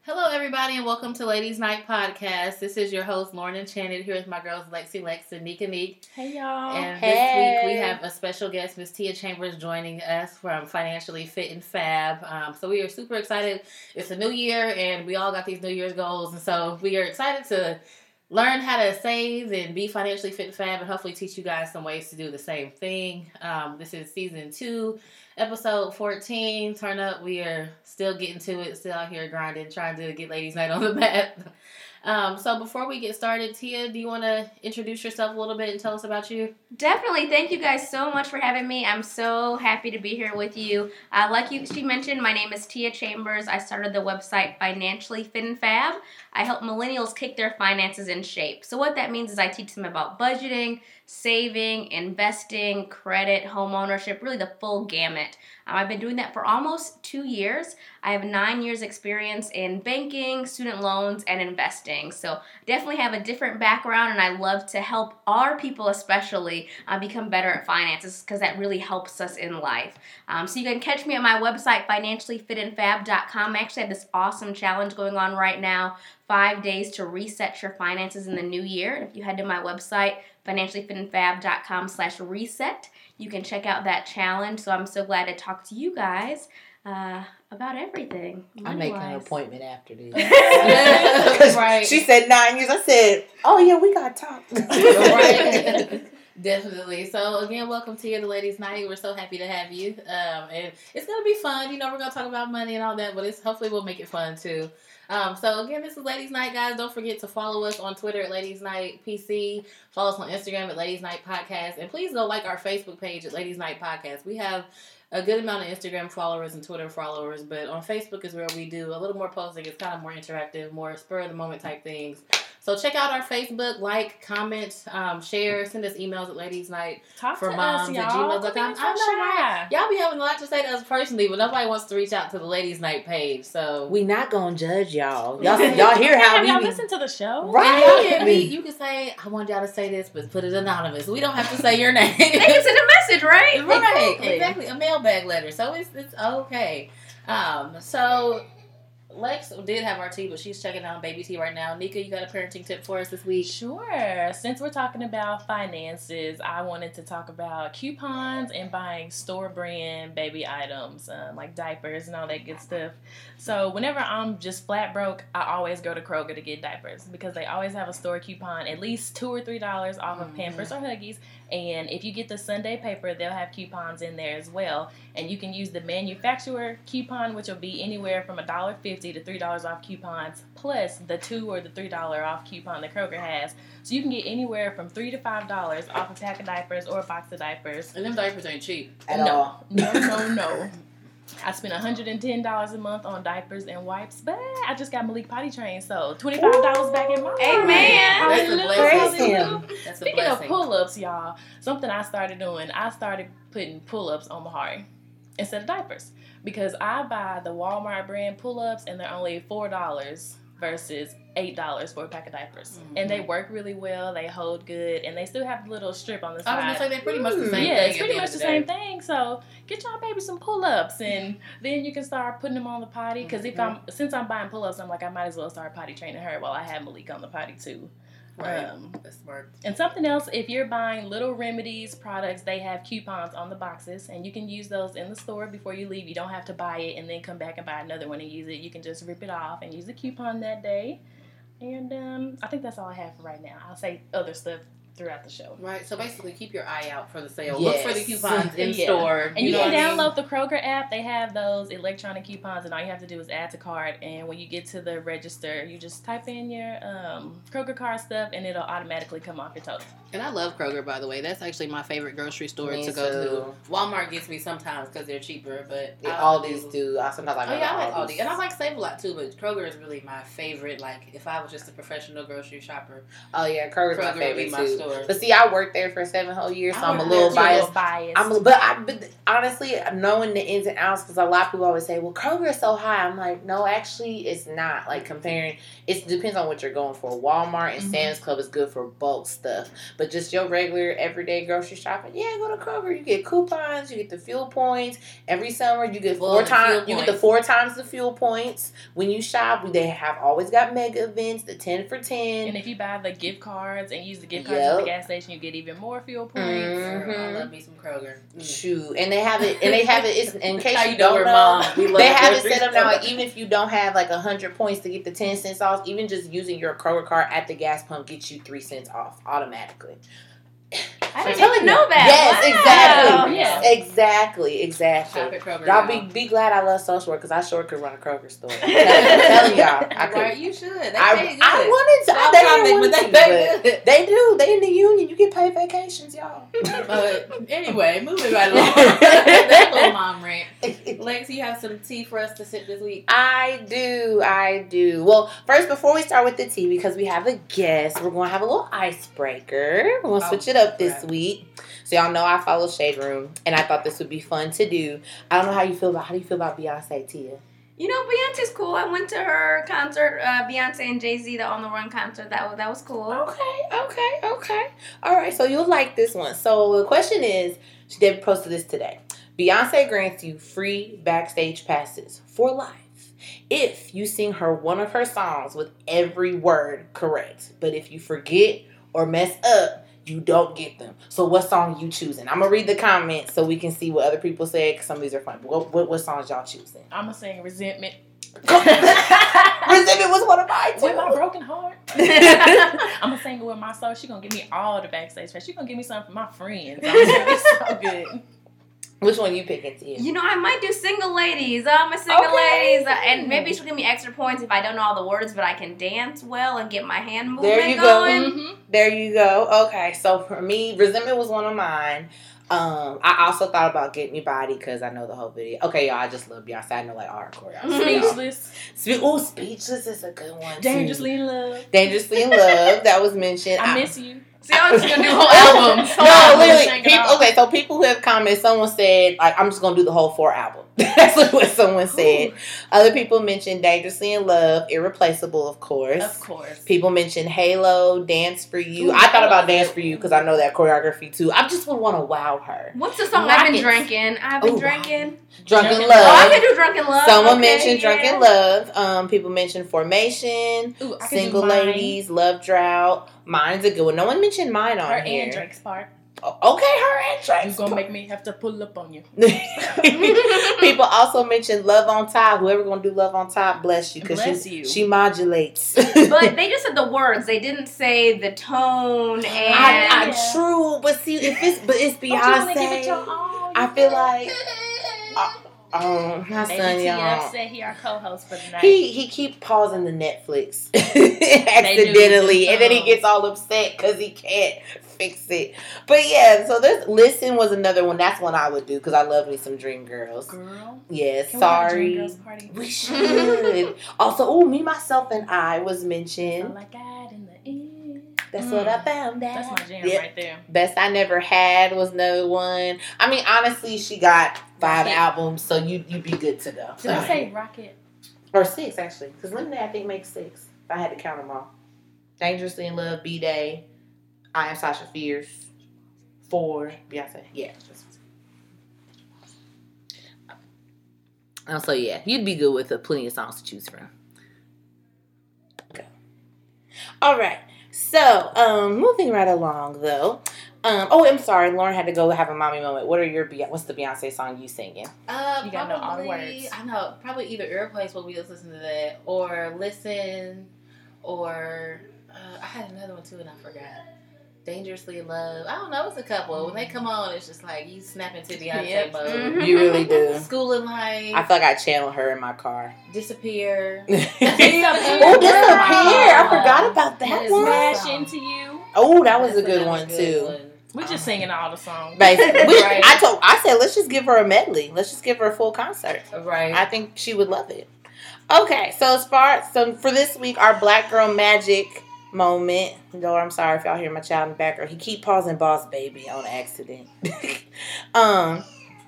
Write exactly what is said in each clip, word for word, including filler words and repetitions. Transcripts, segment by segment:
Hello, everybody, and welcome to Ladies Night Podcast. This is your host, Lauren Enchanted, here with my girls, Lexi Lex and Nika Neek. Hey, y'all. And hey. This week we have a special guest, Miss Tia Chambers, joining us from Financially Fit and Fab. Um, so we are super excited. It's a new year, and we all got these New Year's goals, and so we are excited to learn how to save and be financially fit and fab, and hopefully teach you guys some ways to do the same thing. Um, this is season two, episode fourteen. Turn up. We are still getting to it, still out here grinding, trying to get Ladies Night on the map. Um, so before we get started, Tia, do you want to introduce yourself a little bit and tell us about you? Definitely. Thank you guys so much for having me. I'm so happy to be here with you. Uh, like you, she mentioned, my name is Tia Chambers. I started the website Financially Fit and Fab. I help millennials kick their finances in shape. So what that means is I teach them about budgeting, saving, investing, credit, home ownership, really the full gamut. Um, I've been doing that for almost two years. I have nine years experience in banking, student loans, and investing. So definitely have a different background, and I love to help our people especially uh, become better at finances because that really helps us in life. Um, so you can catch me at my website, financially fit and fab dot com. I actually have this awesome challenge going on right now, five days to reset your finances in the new year. If you head to my website, financially fit and fab dot com slash reset, you can check out that challenge. So I'm so glad to talk to you guys uh, about everything. I'm making an appointment after this. Right. She said nine years. I said, oh, yeah, we got to talk. Right. Definitely. So, again, welcome to the Ladies Night. We're so happy to have you. Um, and it's going to be fun. You know, we're going to talk about money and all that, but it's hopefully we'll make it fun, too. Um, so, again, this is Ladies Night, guys. Don't forget to follow us on Twitter at Ladies Night P C. Follow us on Instagram at Ladies Night Podcast. And please go like our Facebook page at Ladies Night Podcast. We have a good amount of Instagram followers and Twitter followers, but on Facebook is where we do a little more posting. It's kind of more interactive, more spur-of-the-moment type things. So check out our Facebook, like, comment, um, share, send us emails at ladiesnight Talk for to moms us, at y'all. gmail dot com. I know, right? Y'all be having a lot to say to us personally, but nobody wants to reach out to the Ladies Night page. So we not gonna judge y'all. Y'all, y'all hear how have we y'all be... listen to the show, right? And y'all can be, you can say, I want y'all to say this, but put it anonymous. We don't have to say your name. They can send a message, right? Right, Exactly. exactly. A mailbag letter. So it's it's okay. Um, so Lex did have our tea, but she's checking out baby tea right now. Nika, you got a parenting tip for us this week? Sure. Since we're talking about finances, I wanted to talk about coupons and buying store brand baby items, um, like diapers and all that good stuff. So whenever I'm just flat broke, I always go to Kroger to get diapers because they always have a store coupon, at least two or three dollars off of Pampers or Huggies. And if you get the Sunday paper, they'll have coupons in there as well. And you can use the manufacturer coupon, which will be anywhere from one dollar fifty to three dollars off coupons, plus the two or the three dollars off coupon that Kroger has. So you can get anywhere from three to five dollars off a pack of diapers or a box of diapers. And them diapers ain't cheap at no, all. No, no, no. I spent one hundred ten dollars a month on diapers and wipes, but I just got Malik potty trained, so twenty-five dollars back in my Amen. That's a blessing. Hallelujah. That's a Speaking blessing. of pull-ups, y'all, something I started doing, I started putting pull-ups on Mahari instead of diapers because I buy the Walmart brand pull-ups and they're only four dollars versus eight dollars for a pack of diapers. Mm-hmm. And they work really well, they hold good, and they still have the little strip on the side. I was going to say they're pretty much the same yeah, thing. it's pretty much the same thing. So get y'all baby some pull-ups, and then you can start putting them on the potty. Because if I'm, since I'm buying pull-ups, I'm like, I might as well start potty training her while I have Malik on the potty too. Right. Um, That's smart. and something else, if you're buying Little Remedies products, they have coupons on the boxes, and you can use those in the store before you leave. You don't have to buy it and then come back and buy another one and use it. You can just rip it off and use the coupon that day. And um, I think that's all I have for right now. I'll say other stuff throughout the show. Right, so basically keep your eye out for the sale. Yes. Look for the coupons in Yeah. store. And you, know can what I mean? download the Kroger app. They have those electronic coupons, and all you have to do is add to cart. And when you get to the register, you just type in your um, Kroger card stuff, and it'll automatically come off your total. And I love Kroger, by the way. That's actually my favorite grocery store Me to go too. to. Walmart gets me sometimes because they're cheaper, but Yeah, I all do- these do. I sometimes like Oh yeah, I like Aldi's. Aldi, and I like Save a Lot too. But Kroger is really my favorite. Like if I was just a professional grocery shopper, Oh yeah, Kroger's Kroger my would be favorite my too. sure. But see, I worked there for seven whole years, so I I'm a worked little there, too. biased. biased. I'm, a, but I, but honestly, knowing the ins and outs, because a lot of people always say, "Well, Kroger is so high." I'm like, no, actually, it's not. Like comparing, it depends on what you're going for. Walmart and Mhm. Sam's Club is good for bulk stuff, but just your regular everyday grocery shopping, yeah, go to Kroger. You get coupons, you get the fuel points. Every summer, you get Well, four the times. fuel You get the points. four times the fuel points when you shop. They have always got mega events, the ten for ten. And if you buy the gift cards and use the gift cards Yep. at the gas station, you get even more fuel points. Mhm. Girl, I love me some Kroger. Mm. Shoot, and they have it, and they have it. It's in case How you you know don't we're know. mom. We love They the have it grocery set up now. store. Like even if you don't have like a hundred points to get the ten cents off, even just using your Kroger card at the gas pump gets you three cents off automatically. I I'm didn't telling even you. know that. Yes, Wow. exactly, Yeah. exactly, exactly. Shop at Kroger. Y'all y'all. be be glad I love social work because I sure could run a Kroger store. I'm telling y'all, I could. Right, you should. They I, pay good. I wanted to. Small They, topic, didn't but want they to, pay but good. they do. They in the union. You get paid vacations, y'all. But anyway, moving right along. That little mom rant. Lex, you have some tea for us to sip this week? I do, I do. Well, first, before we start with the tea, because we have a guest, we're going to have a little icebreaker. We're going to Oh, switch it up this crap. week. So y'all know I follow Shade Room, and I thought this would be fun to do. I don't know how you feel about, how do you feel about Beyonce, Tia? You know, Beyonce's cool. I went to her concert, uh, Beyonce and Jay-Z, the On the Run concert. That was, that was cool. Okay, okay, okay. All right, so you'll like this one. So the question is, she did posted this today. Beyonce grants you free backstage passes for life if you sing her one of her songs with every word correct. But if you forget or mess up, you don't get them. So what song you choosing? I'm gonna read the comments so we can see what other people said, because some of these are fun. What, what what songs y'all choosing? I'm going to sing Resentment. Resentment was one of mine With my too. broken heart. I'm going to sing it with my soul. She's going to give me all the backstage pass. She's going to give me something for my friends. I'm going to be so good. Which one you picking, Tia? You know, I might do Single Ladies. Oh, my Single Okay. Ladies. Uh, and maybe she'll give me extra points if I don't know all the words, but I can dance well and get my hand movement There you go. going. Mm-hmm. There you go. Okay, so for me, Resentment was one of mine. Um, I also thought about Get Me Body because I know the whole video. Okay, y'all, I just love Beyonce. I know like all her choreography. Speechless. Spe- oh, Speechless is a good one. too. Dangerously in love. Dangerously in Love. That was mentioned. I miss you. See, I'm just going to do whole Whole albums. Whole No, album, literally. sing it People, all. okay, so people who have commented, someone said, like, I'm just going to do the whole four album. That's what someone said. Ooh. Other people mentioned Dangerously in Love, Irreplaceable, of course. Of course. People mentioned Halo, Dance for You. Ooh, I thought about Halo's Dance good. for You because I know that choreography too. I just would want to wow her. What's the song I've been Rockets. drinking? I've been Ooh, drinking. Drunken Drunken Love. Oh, I can do Drunken Love. Someone Okay, mentioned yeah. Drunken Love. Um, people mentioned Formation, Ooh, I can Single do mine. Ladies, Love Drought. Mine's a good one. No one mentioned mine on Her here. and Drake's part. O- Okay, her and You Drake's. gonna make me have to pull up on you. People also mentioned Love on Top. Whoever gonna do Love on Top, bless you, because Bless she you. she modulates. But they just said the words. They didn't say the tone and. I, I Yeah. true, but see if it's but it's Don't you wanna give it Beyonce. your all? I feel like oh my Baby son, T F y'all. said he our co-host for the night. He he keep pausing the Netflix accidentally, and then he gets all upset because he can't fix it. But yeah, so there's Listen was another one. That's one I would do because I love me some Dream Girls. Girl. Yes, Can we have a Dream sorry. Girls party? We should. Also, oh, Me, Myself, and I was So mentioned. like God in the end. That's Mm. what I found out. That's my jam Yep. right there. Best I Never Had was another one. I mean, honestly, she got five Rocket. albums, so you you'd be good to go. Did I say Rocket? Or six, actually. Because Lemonade, I think, makes six. If I had to count them all. Dangerously in Love, B-Day, I Am Sasha Fierce, Four, Beyonce. Yeah. Oh, so yeah, you'd be good with uh, plenty of songs to choose from. Okay. All right. So, um, moving right along, though. Um, oh, I'm sorry. Lauren had to go have a mommy moment. What are your Beyonce, what's the Beyonce song you singing? Uh, You gotta know all the probably- words. I know. Probably either Irreplaceable, we just listen to that, or Listen, or uh, I had another one too and I forgot. Dangerously in Love. I don't know. It's a couple. When they come on, it's just like you snap into Beyonce Yep. mode. Mhm. You really do. School of Life. I feel like I channel her in my car. Disappear. oh, Disappear. I forgot about That that is one. my Smash song. into you. Oh, that was a That's good another one, good too. one. We're just singing all the songs. Basically, we- Right. I told, I said, let's just give her a medley. Let's just give her a full concert. Right. I think she would love it. Okay, so as far so for this week, our Black Girl Magic moment. Lord, I'm sorry if y'all hear my child in the background. He keep pausing boss baby on accident. um,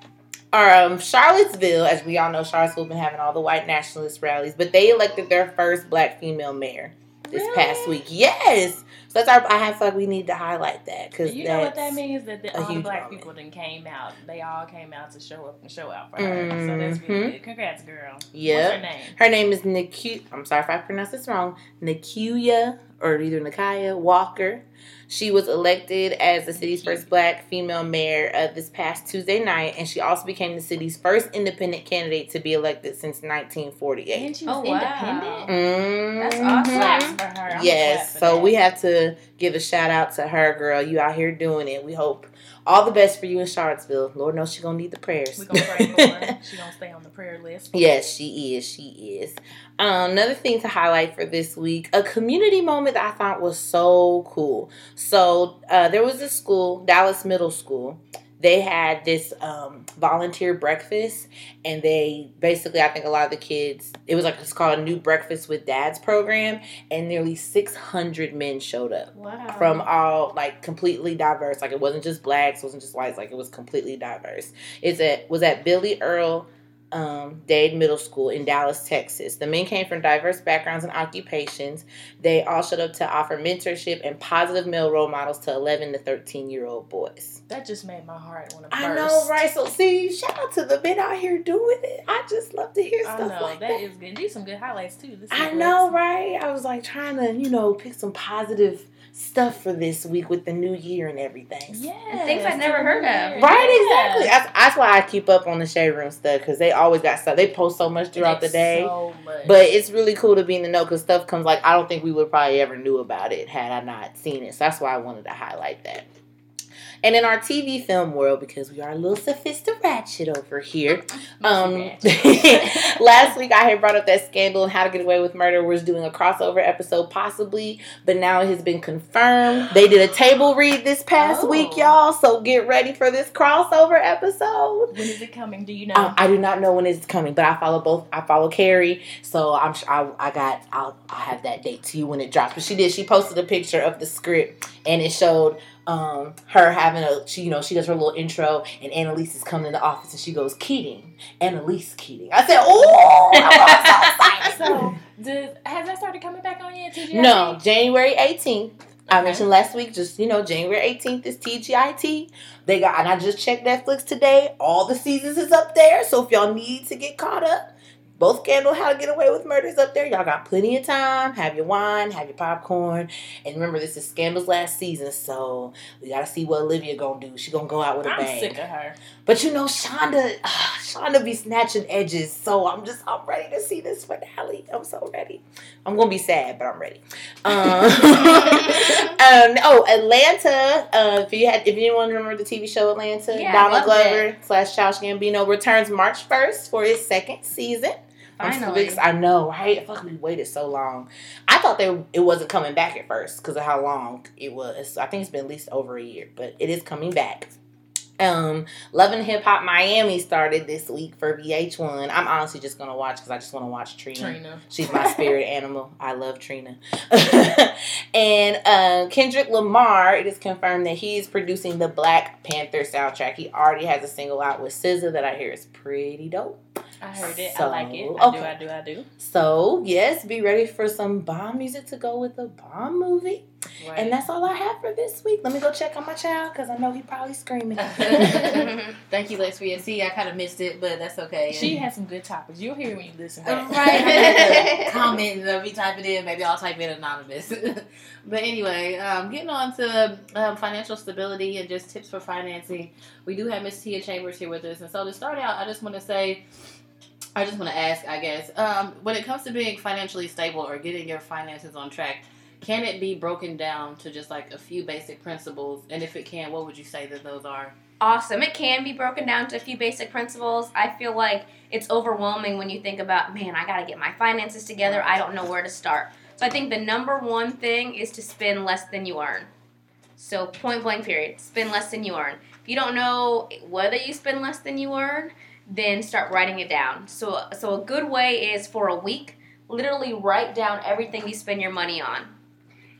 our um, Charlottesville, as we all know, Charlottesville been having all the white nationalist rallies, but they elected their first black female mayor this Really? past week. Yes. So that's our, I have feel like we need to highlight that because You know what that means? That the, a all the huge black moment. people then came out. They all came out to show up and show out for her. So that's really Mhm. good. Congrats, girl. Yeah. What's her name? Her name is Niku. I'm sorry if I pronounce this wrong. Nakuya, or either Nakaya Walker. She was elected as the city's first black female mayor uh, this past Tuesday night, and she also became the city's first independent candidate to be elected since nineteen forty-eight. And she was Oh, wow. independent. Mm-hmm. That's awesome. Claps for her. I'm gonna clap Yes, for so that. we have to give a shout out to her, girl. You out here doing it. We hope all the best for you in Charlottesville. Lord knows she's gonna need the prayers. We're gonna pray for her. She gonna stay on the prayer list. Yes, she is. She is. Um, another thing to highlight for this week, a community moment that I thought was so cool. So uh, there was a school, Dallas Middle School. They had this um, volunteer breakfast, and they basically, I think a lot of the kids, it was like, it's called a New Breakfast with Dads program, and nearly six hundred men showed up. Wow. From all, like, completely diverse. Like, it wasn't just blacks, it wasn't just whites, like, it was completely diverse. It's at, was at Billy Earl um, Dade Middle School in Dallas, Texas. The men came from diverse backgrounds and occupations. They all showed up to offer mentorship and positive male role models to eleven to thirteen-year-old boys. That just made my heart want to burst. I know, right? So, see, shout out to the men out here doing it. I just love to hear I stuff know, like that. that is good. These some good highlights, too. This I is know, good. right? I was like trying to, you know, pick some positive stuff for this week with the new year and everything. Yeah. Things I've never heard of. Right, exactly. That's, that's why I keep up on the Shade Room stuff, because they always got stuff. They post so much throughout the day. So much. But it's really cool to be in the know, because stuff comes, like, I don't think we would probably ever knew about it had I not seen it. So that's why I wanted to highlight that. And in our T V film world, because we are a little sophisticated over here, um, last week I had brought up that Scandal and How to Get Away with Murder was doing a crossover episode possibly, but now it has been confirmed. They did a table read this past Oh. week, y'all, so get ready for this crossover episode. When is it coming? Do you know? Um, I do not know when it's coming, but I follow both. I follow Carrie, so I'm sure I, I got. I'll I'll have that date to you when it drops. But she did. She posted a picture of the script, and it showed um her having a. She you know she does her little intro, and Annalise is coming in the office, and she goes Keating, Annalise Keating. I said, oh, I'm so excited. So, does, has that started coming back on yet? T G I T? No, January eighteenth. I Okay. mentioned last week, just, you know, January eighteenth is T G I T. They got, and I just checked Netflix today. All the seasons is up there. So if y'all need to get caught up, both Scandal, How to Get Away with Murder is up there. Y'all got plenty of time. Have your wine, have your popcorn. And remember, this is Scandal's last season, so we got to see what Olivia gonna do. She gonna go out with a I'm bang. sick of her. But you know, Shonda, uh, Shonda be snatching edges, so I'm just, I'm ready to see this finale. I'm so ready. I'm gonna be sad, but I'm ready. Um, um, oh, Atlanta. Uh, if you had, if anyone remember the T V show Atlanta, Yeah, I Donald loved Glover it. slash Charles Gambino returns March first for his second season. I'm so Finally. ex- I know, right? Fuck, we waited so long. I thought they it wasn't coming back at first because of how long it was. I think it's been at least over a year, but it is coming back. Um, Love and Hip Hop Miami started this week for V H one. I'm honestly just gonna watch because I just want to watch Trina. Trina. She's my spirit animal. I love Trina. And uh, Kendrick Lamar, it is confirmed that he's producing the Black Panther soundtrack. He already has a single out with S Z A that I hear is pretty dope. I heard it. So, I like it. I okay. do, I do, I do. So, yes, be ready for some bomb music to go with the bomb movie. Right. And that's all I have for this week. Let me go check on my child because I know he probably screaming. Thank you, Lex, for your see. I kind of missed it, but that's okay. She has some good topics. You'll hear when you listen back. Right. Comment and me type it in. Maybe I'll type in anonymous. But anyway, um, getting on to um, financial stability and just tips for financing. We do have Miss Tia Chambers here with us. And so to start out, I just want to say, I just want to ask, I guess, um, when it comes to being financially stable or getting your finances on track, can it be broken down to just like a few basic principles? And if it can, what would you say that those are? Awesome. It can be broken down to a few basic principles. I feel like it's overwhelming when you think about, man, I got to get my finances together. I don't know where to start. So I think the number one thing is to spend less than you earn. So point blank period. Spend less than you earn. If you don't know whether you spend less than you earn, then start writing it down. So, so a good way is for a week, literally write down everything you spend your money on.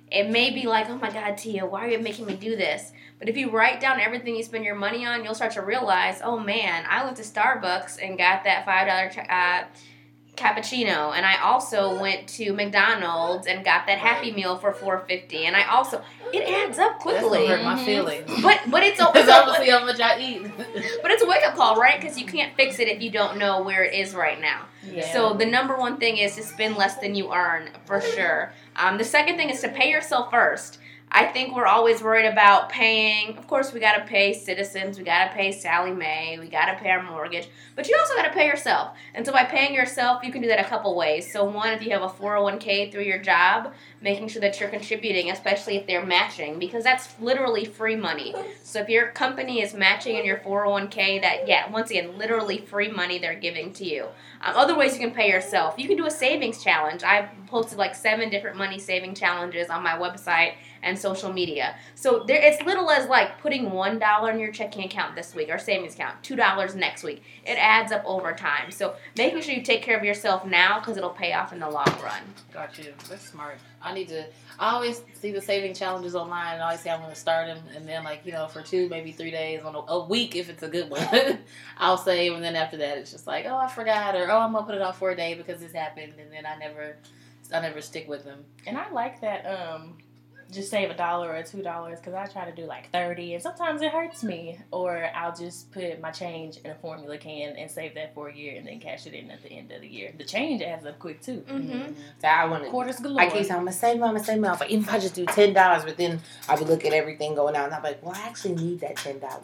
it may be like, oh my God, Tia, why are you making me do this? But if you write down everything you spend your money on, you'll start to realize, oh man, I went to Starbucks and got that five dollar uh, cappuccino, and I also went to McDonald's and got that Happy Meal for four fifty, and I also, it adds up quickly. That's gonna hurt my feelings. But but it's a Because obviously how much I eat. but it's a wake up call, right? Because you can't fix it if you don't know where it is right now. Yeah. So the number one thing is to spend less than you earn, for sure. Um, the second thing is to pay yourself first. I think we're always worried about paying. Of course, we got to pay Citizens. We got to pay Sally Mae. We got to pay our mortgage. But you also got to pay yourself. And so by paying yourself, you can do that a couple ways. So one, if you have a four oh one k through your job, making sure that you're contributing, especially if they're matching, because that's literally free money. So if your company is matching in your four oh one k, that, yeah, once again, literally free money they're giving to you. Um, other ways you can pay yourself. You can do a savings challenge. I've posted like seven different money saving challenges on my website and social media. So there, it's little as like putting one dollar in your checking account this week or savings account, two dollars next week. It adds up over time. So making sure you take care of yourself now because it'll pay off in the long run. Got you. That's smart. I need to. I always see the saving challenges online, and I always say I'm going to start them, and then like you know for two, maybe three days on a, a week if it's a good one, I'll save, and then after that it's just like oh I forgot or oh I'm gonna put it off for a day because this happened, and then I never, I never stick with them. And I like that. Um, just save a dollar or two dollars because I try to do like thirty, and sometimes it hurts me. Or I'll just put my change in a formula can and save that for a year, and then cash it in at the end of the year. The change adds up quick too. Mm-hmm. So I want to. Quarters galore. I keep saying I'm gonna save, I'm gonna save, I'm like even if I just do ten dollars, but then I would look at everything going out, and I'm like, well, I actually need that ten dollars.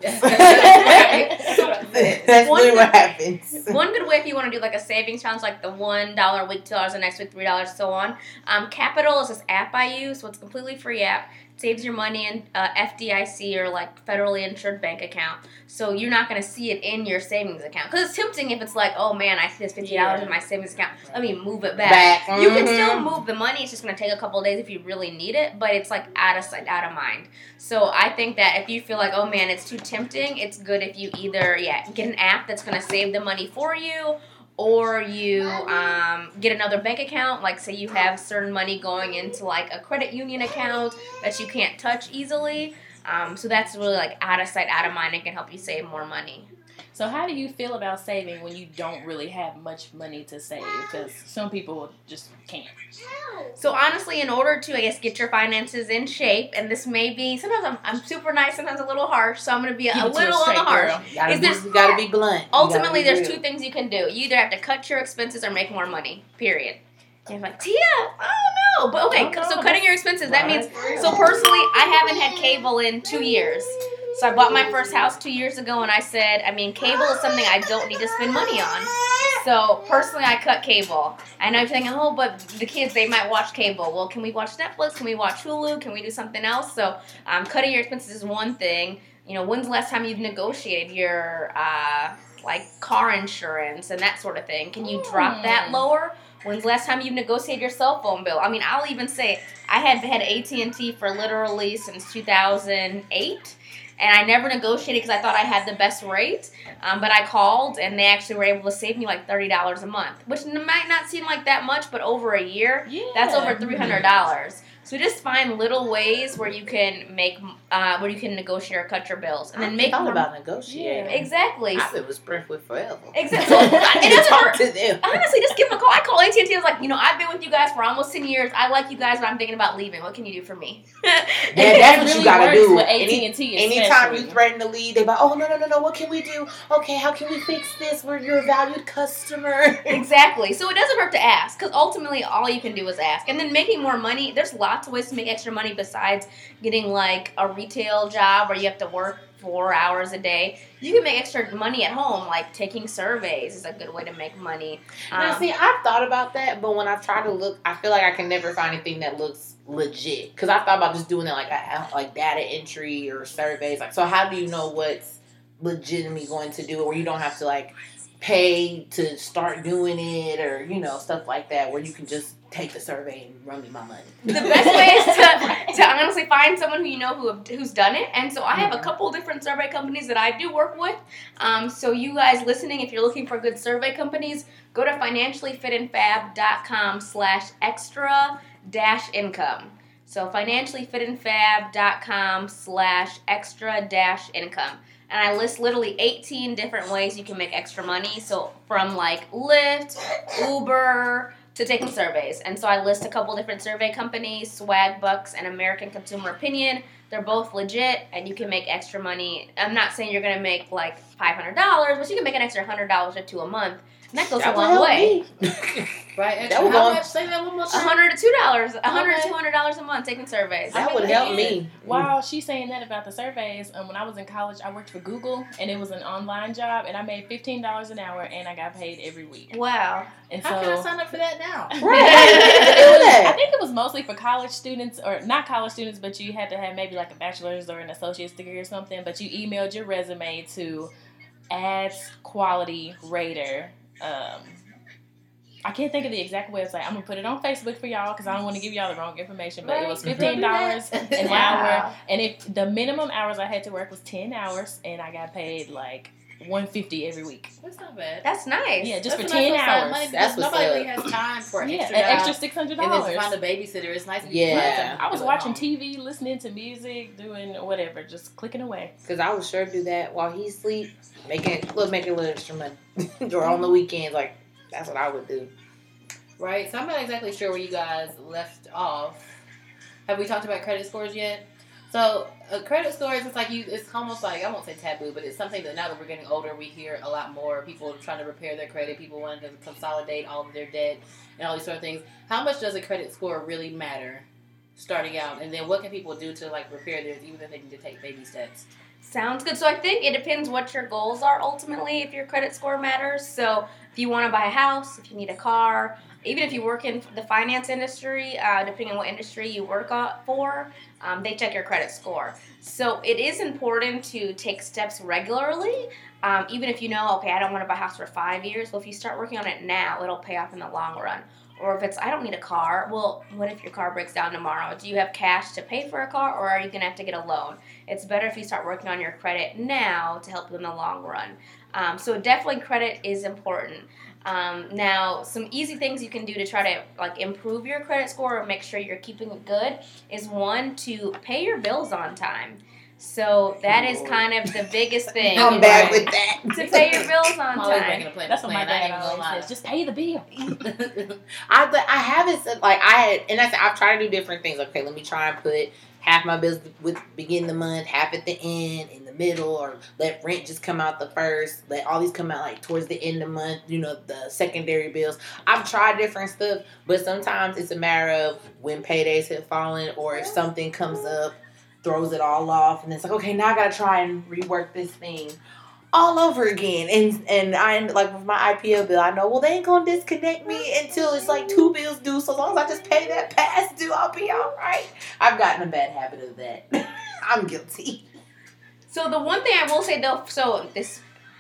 That's One really good- what happens. One good way if you want to do like a savings challenge, like the one dollar a week, two dollars the next week, three dollars, so on. Um, Capital is this app I use, so it's a completely free app. It saves your money in uh, F D I C or like federally insured bank account, so you're not going to see it in your savings account. Because it's tempting if it's like, oh man, I see this fifty dollars Yeah. in my savings account. Let me move it back. Back. You can Mhm. still move the money. It's just going to take a couple of days if you really need it, but it's like out of sight, out of mind. So I think that if you feel like, oh man, it's too tempting, it's good if you either yeah get an app that's going to save the money for you, or you um, get another bank account. Like say you have certain money going into like a credit union account that you can't touch easily. Um, so that's really like out of sight, out of mind. It can help you save more money. So how do you feel about saving when you don't really have much money to save? Because some people just can't. So honestly, in order to, I guess, get your finances in shape, and this may be, sometimes I'm, I'm super nice, sometimes a little harsh, so I'm going to be a, Keep a it to a little on the straight, harsh. girl. You gotta, Is be, this- you gotta be blunt. You Ultimately, gotta be there's real. two things you can do. You either have to cut your expenses or make more money, period. And you're like, Tia, I don't know. But okay, I don't so know. cutting your expenses, that means, so personally, I haven't had cable in two years. So I bought my first house two years ago, and I said, I mean, cable is something I don't need to spend money on. So personally, I cut cable. I know you're thinking, oh, but the kids, they might watch cable. Well, can we watch Netflix? Can we watch Hulu? Can we do something else? So um, cutting your expenses is one thing. You know, when's the last time you've negotiated your, uh, like, car insurance and that sort of thing? Can you drop that Hmm. lower? When's the last time you've negotiated your cell phone bill? I mean, I'll even say I had had A T and T for literally since two thousand eight. And I never negotiated because I thought I had the best rate. Um, but I called, and they actually were able to save me like thirty dollars a month, which might not seem like that much, but over a year, Yeah. that's over three hundred dollars. So just find little ways where you can make, uh, where you can negotiate or cut your bills, and I then never make thought more- about negotiating. exactly. I've been with Springfield forever. Exactly. I It need to doesn't talk hurt. to them. Honestly, just give them a call. I call A T and T. I was like, you know, I've been with you guys for almost ten years. I like you guys, but I'm thinking about leaving. What can you do for me? Yeah, It that's what really you gotta works do. with Any- A T and T Anytime you especially. threaten to leave, they be like, oh, no, no, no, no, what can we do? Okay, how can we fix this? We're your valued customer. Exactly. So it doesn't hurt to ask, because ultimately all you can do is ask. And then making more money, there's lots of ways to make extra money besides getting like a retail job where you have to work four hours a day. You can make extra money at home, like taking surveys is a good way to make money. Now, Um, see, I've thought about that, but when I try to look, I feel like I can never find anything that looks legit. Because I thought about just doing it like a, like data entry or surveys. Like, so how do you know what's legitimately going to do it, where you don't have to like pay to start doing it, or you know stuff like that, where you can just take the survey and run me my money. The best way is to, to honestly find someone who you know who have, who's done it. And so I have a couple different survey companies that I do work with. Um, so you guys listening, if you're looking for good survey companies, go to financially fit and fab dot com slash extra dash income. So financiallyfitandfab.com slash extra dash income. And I list literally eighteen different ways you can make extra money. So from like Lyft, Uber, to taking surveys. And so I list a couple different survey companies, Swagbucks and American Consumer Opinion. They're both legit, and you can make extra money. I'm not saying you're going to make like five hundred dollars, but you can make an extra one hundred dollars or two a month. And that goes That a would long help way. Right? Extra, That would how go- much? Say that one more one time. hundred to two dollars. one hundred Okay. to two hundred dollars a month taking surveys. That I would mean, help and me. While she's saying that about the surveys, um, when I was in college, I worked for Google, and it was an online job, and I made fifteen dollars an hour, and I got paid every week. Wow. And How so, can I sign up for that now? Right. it was, that. I think it was mostly for college students, or not college students, but you had to have maybe like a bachelor's or an associate's degree or something. But you emailed your resume to Ads Quality Rater. Um, I can't think of the exact website. I'm gonna put it on Facebook for y'all because I don't want to give y'all the wrong information. But it was Right. fifteen dollars an Wow. hour, and if the minimum hours I had to work was ten hours, and I got paid like one fifty every week. That's not bad. That's nice. Yeah, just That's for a nice ten little side hours. money That's because what's nobody up. really has time for an Yeah, extra an job. extra six hundred And then to dollars. find a babysitter, it's nice to be Yeah. I was present. watching T V, listening to music, doing whatever, just clicking away. Because I would sure do that while he sleep, making look making a little extra money, or on the weekends. Like that's what I would do. Right, so I'm not exactly sure where you guys left off. Have we talked about credit scores yet? So, uh, credit scores, it's like you, it's almost like, I won't say taboo, but it's something that now that we're getting older, we hear a lot more. People trying to repair their credit, people wanting to consolidate all of their debt, and all these sort of things. How much does a credit score really matter starting out? And then what can people do to, like, repair theirs, even if they need to take baby steps? Sounds good. So I think it depends what your goals are ultimately if your credit score matters. So if you want to buy a house, if you need a car, even if you work in the finance industry, uh, depending on what industry you work on- for, um, they check your credit score. So it is important to take steps regularly. Um, even if you know, okay, I don't want to buy a house for five years. Well, if you start working on it now, it'll pay off in the long run. Or if it's, I don't need a car, well, what if your car breaks down tomorrow? Do you have cash to pay for a car, or are you going to have to get a loan? It's better if you start working on your credit now to help you in the long run. Um, so definitely credit is important. Um, now, some easy things you can do to try to like improve your credit score or make sure you're keeping it good is one, to pay your bills on time. So that is kind of the biggest thing. I'm bad right? with that. To pay your bills on I'm always making time. a plan. That's what my plan. I dad ain't even always gonna says. Just pay the bill. lie. I but I haven't said like I had, and that's I've tried to do different things. Okay, let me try and put half my bills with begin the month, half at the end, in the middle, or let rent just come out the first. Let all these come out like towards the end of the month. You know, the secondary bills. I've tried different stuff, but sometimes it's a matter of when paydays have fallen, or if something comes up, throws it all off, and it's like, okay, now I gotta try and rework this thing all over again. And and I like with my I P O bill, I know, well, they ain't gonna disconnect me until it's like two bills due. So as long as I just pay that past due, I'll be all right. I've gotten a bad habit of that. I'm guilty. So the one thing I will say though, so this,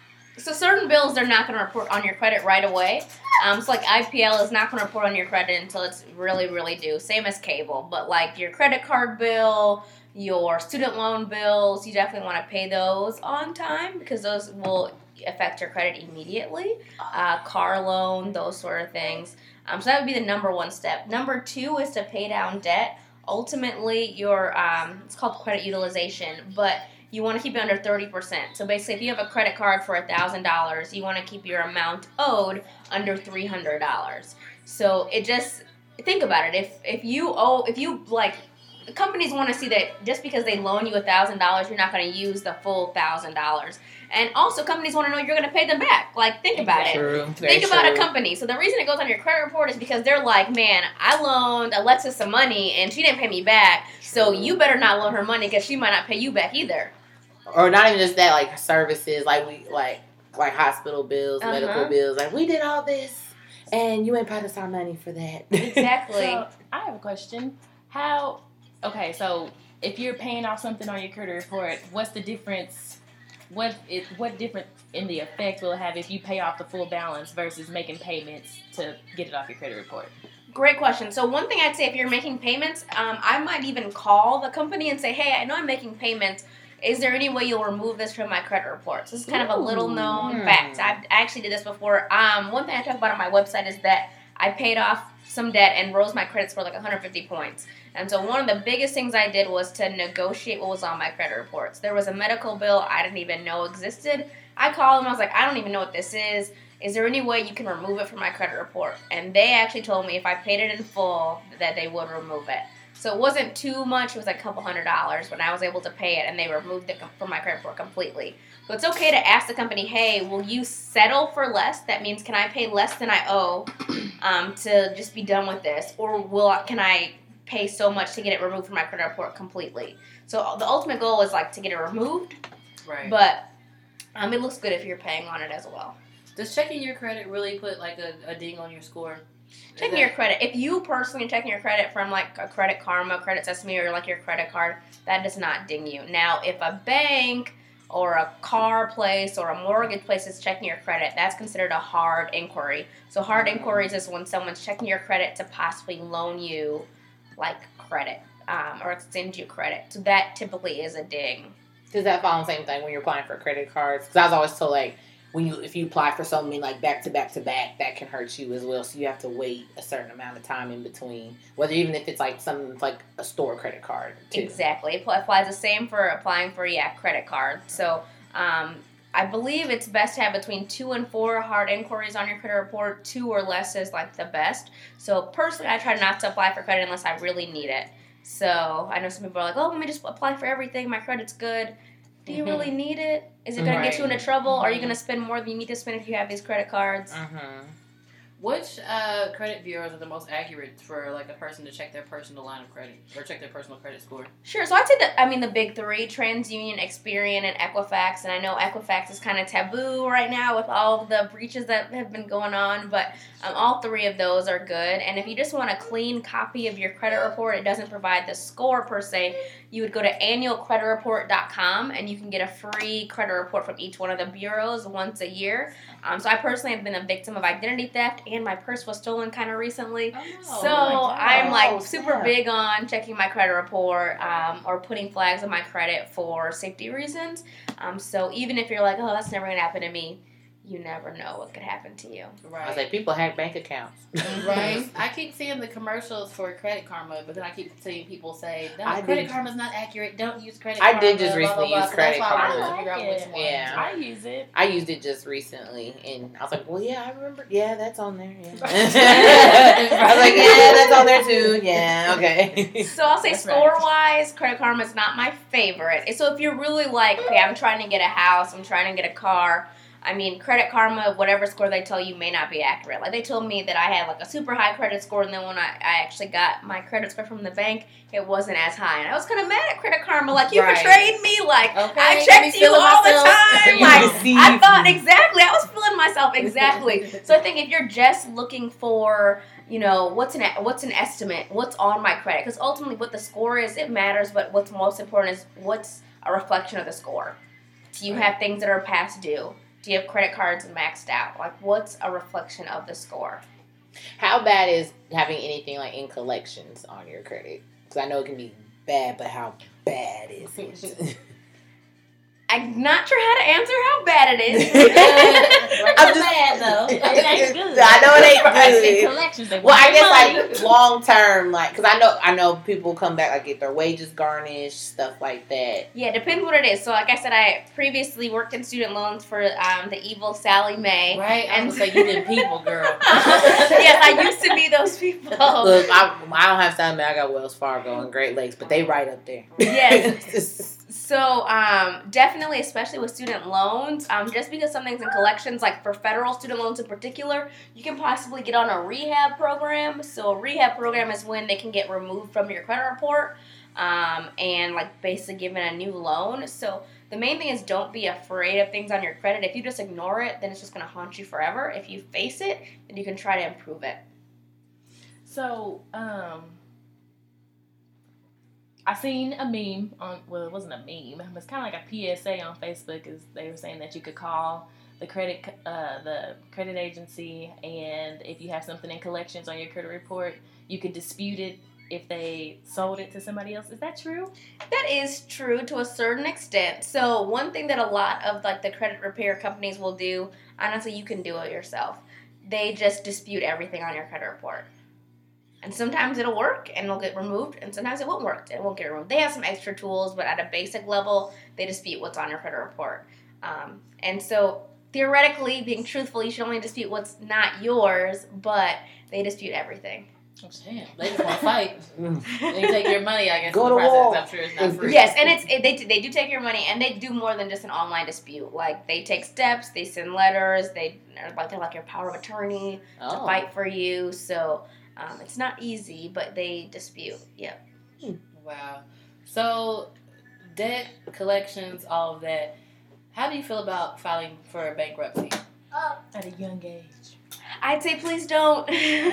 so certain bills they're not going to report on your credit right away. Um, so like I P L is not going to report on your credit until it's really, really due. Same as cable, but like your credit card bill, your student loan bills, you definitely want to pay those on time because those will affect your credit immediately. Uh, car loan, those sort of things. Um, so that would be the number one step. Number two is to pay down debt. Ultimately, your um, it's called credit utilization, but you want to keep it under thirty percent. So basically, if you have a credit card for one thousand dollars, you want to keep your amount owed under three hundred dollars. So it just, think about it. If if you owe, if you like, the companies want to see that just because they loan you one thousand dollars, you're not going to use the full one thousand dollars. And also, companies want to know you're going to pay them back. Like, think about it. True. Think about a company. So the reason it goes on your credit report is because they're like, man, I loaned Alexis some money and she didn't pay me back. So you better not loan her money because she might not pay you back either. Or not even just that, like services, like we like like hospital bills, Uh-huh. medical bills. Like we did all this, and you ain't paid us our money for that. Exactly. So I have a question. How? Okay, so if you're paying off something on your credit report, what's the difference? What it what difference in the effect will it have if you pay off the full balance versus making payments to get it off your credit report? Great question. So one thing I'd say if you're making payments, um, I might even call the company and say, hey, I know I'm making payments. Is there any way you'll remove this from my credit reports? This is kind of a little known Ooh. fact. I've, I actually did this before. Um, one thing I talk about on my website is that I paid off some debt and rose my credit score like one hundred fifty points. And so one of the biggest things I did was to negotiate what was on my credit reports. There was a medical bill I didn't even know existed. I called them. I was like, I don't even know what this is. Is there any way you can remove it from my credit report? And they actually told me if I paid it in full that they would remove it. So it wasn't too much. It was like a couple hundred dollars when I was able to pay it, and they removed it from my credit report completely. So it's okay to ask the company, hey, will you settle for less? That means can I pay less than I owe um, to just be done with this? Or will can I pay so much to get it removed from my credit report completely? So the ultimate goal is like to get it removed. Right. But um, it looks good if you're paying on it as well. Does checking your credit really put like a, a ding on your score? Checking your credit. If you personally are checking your credit from like a Credit Karma, Credit Sesame, or like your credit card, that does not ding you. Now, if a bank or a car place or a mortgage place is checking your credit, that's considered a hard inquiry. So hard inquiries is when someone's checking your credit to possibly loan you like credit um, or extend you credit. So that typically is a ding. Does that follow the same thing when you're applying for credit cards? Because I was always told like, when you if you apply for so many like back to back to back, that can hurt you as well. So you have to wait a certain amount of time in between, whether even if it's like something like a store credit card too. Exactly, it applies the same for applying for yeah credit card. So um, I believe it's best to have between two and four hard inquiries on your credit report. Two or less is like the best. So personally, I try not to apply for credit unless I really need it. So I know some people are like, oh, let me just apply for everything. My credit's good. Do you mm-hmm. really need it? Is it going right. to get you into trouble? Mm-hmm. Are you going to spend more than you need to spend if you have these credit cards? Mm-hmm. Which uh, credit bureaus are the most accurate for like a person to check their personal line of credit or check their personal credit score? Sure. So I'd say that I mean the big three: TransUnion, Experian, and Equifax. And I know Equifax is kind of taboo right now with all of the breaches that have been going on, but um, all three of those are good. And if you just want a clean copy of your credit report, it doesn't provide the score per se. You would go to annual credit report dot com and you can get a free credit report from each one of the bureaus once a year. Um, so I personally have been a victim of identity theft, and my purse was stolen kind of recently. Oh, no. So oh I'm like Oh, super snap. big on checking my credit report um, or putting flags on my credit for safety reasons. Um, so even if you're like, oh, that's never going to happen to me, you never know what could happen to you. Right. I was like, people hack bank accounts. Right. I keep seeing the commercials for Credit Karma, but then I keep seeing people say, no, I Credit did- Karma's not accurate. Don't use Credit I Karma. did just blah, blah, recently blah. use So Credit that's why I Karma. wanted to figure out I which like one. Yeah. I use it. I used it just recently, and I was like, well, yeah, I remember. Yeah, that's on there. Yeah. I was like, yeah, that's on there too. Yeah, okay. So I'll say That's right. score-wise, Credit Karma is not my favorite. So if you're really like, okay, I'm trying to get a house, I'm trying to get a car, I mean, Credit Karma, whatever score they tell you may not be accurate. Like, they told me that I had, like, a super high credit score, and then when I, I actually got my credit score from the bank, it wasn't as high. And I was kind of mad at Credit Karma. Like, you Right. betrayed me. Like, Okay, I let checked me you feel all the myself. time. You Like, deceived I thought, me. exactly. I was feeling myself. Exactly. So I think if you're just looking for, you know, what's an what's an estimate, what's on my credit, because ultimately what the score is, it matters, but what's most important is what's a reflection of the score. Do you have things that are past due? Do you have credit cards maxed out? Like, what's a reflection of the score? How bad is having anything like in collections on your credit? Because I know it can be bad, but how bad is it? I'm not sure how to answer how bad it is. I'm just bad though. It ain't good. I know it ain't Right. good. In collections, they Well, want I their money. guess like long term, like because I know I know people come back like get their wages garnished, stuff like that. Yeah, it depends what it is. So, like I said, I previously worked in student loans for um, the evil Sally Mae. Right? I And- was like, you did people, girl. Yes, I used to be those people. Look, I, I don't have time. I got Wells Fargo and Great Lakes, but they right up there. Yes. So, um, definitely, especially with student loans, um, just because something's in collections, like for federal student loans in particular, you can possibly get on a rehab program. So, a rehab program is when they can get removed from your credit report um, and, like, basically given a new loan. So, the main thing is don't be afraid of things on your credit. If you just ignore it, then it's just going to haunt you forever. If you face it, then you can try to improve it. So, um, I seen a meme on, well, it wasn't a meme, it was kind of like a P S A on Facebook, is they were saying that you could call the credit, uh, the credit agency, and if you have something in collections on your credit report, you could dispute it if they sold it to somebody else. Is that true? That is true to a certain extent. So one thing that a lot of like the credit repair companies will do, honestly, you can do it yourself. They just dispute everything on your credit report. And sometimes it'll work and it'll get removed, and sometimes it won't work and it won't get removed. They have some extra tools, but at a basic level, they dispute what's on your credit report. Um, and so theoretically, being truthful, you should only dispute what's not yours, but they dispute everything. I'm saying, they just want to fight. They take your money, I guess, Go in the to process. war. I'm sure it's not free. Yes, and it's it, they they do take your money, and they do more than just an online dispute. Like, they take steps, they send letters, they are like they're like your power of attorney to Oh. fight for you. So um, it's not easy, but they dispute. Yep. Wow. So, debt, collections, all of that. How do you feel about filing for bankruptcy? At a young age. I'd say please don't.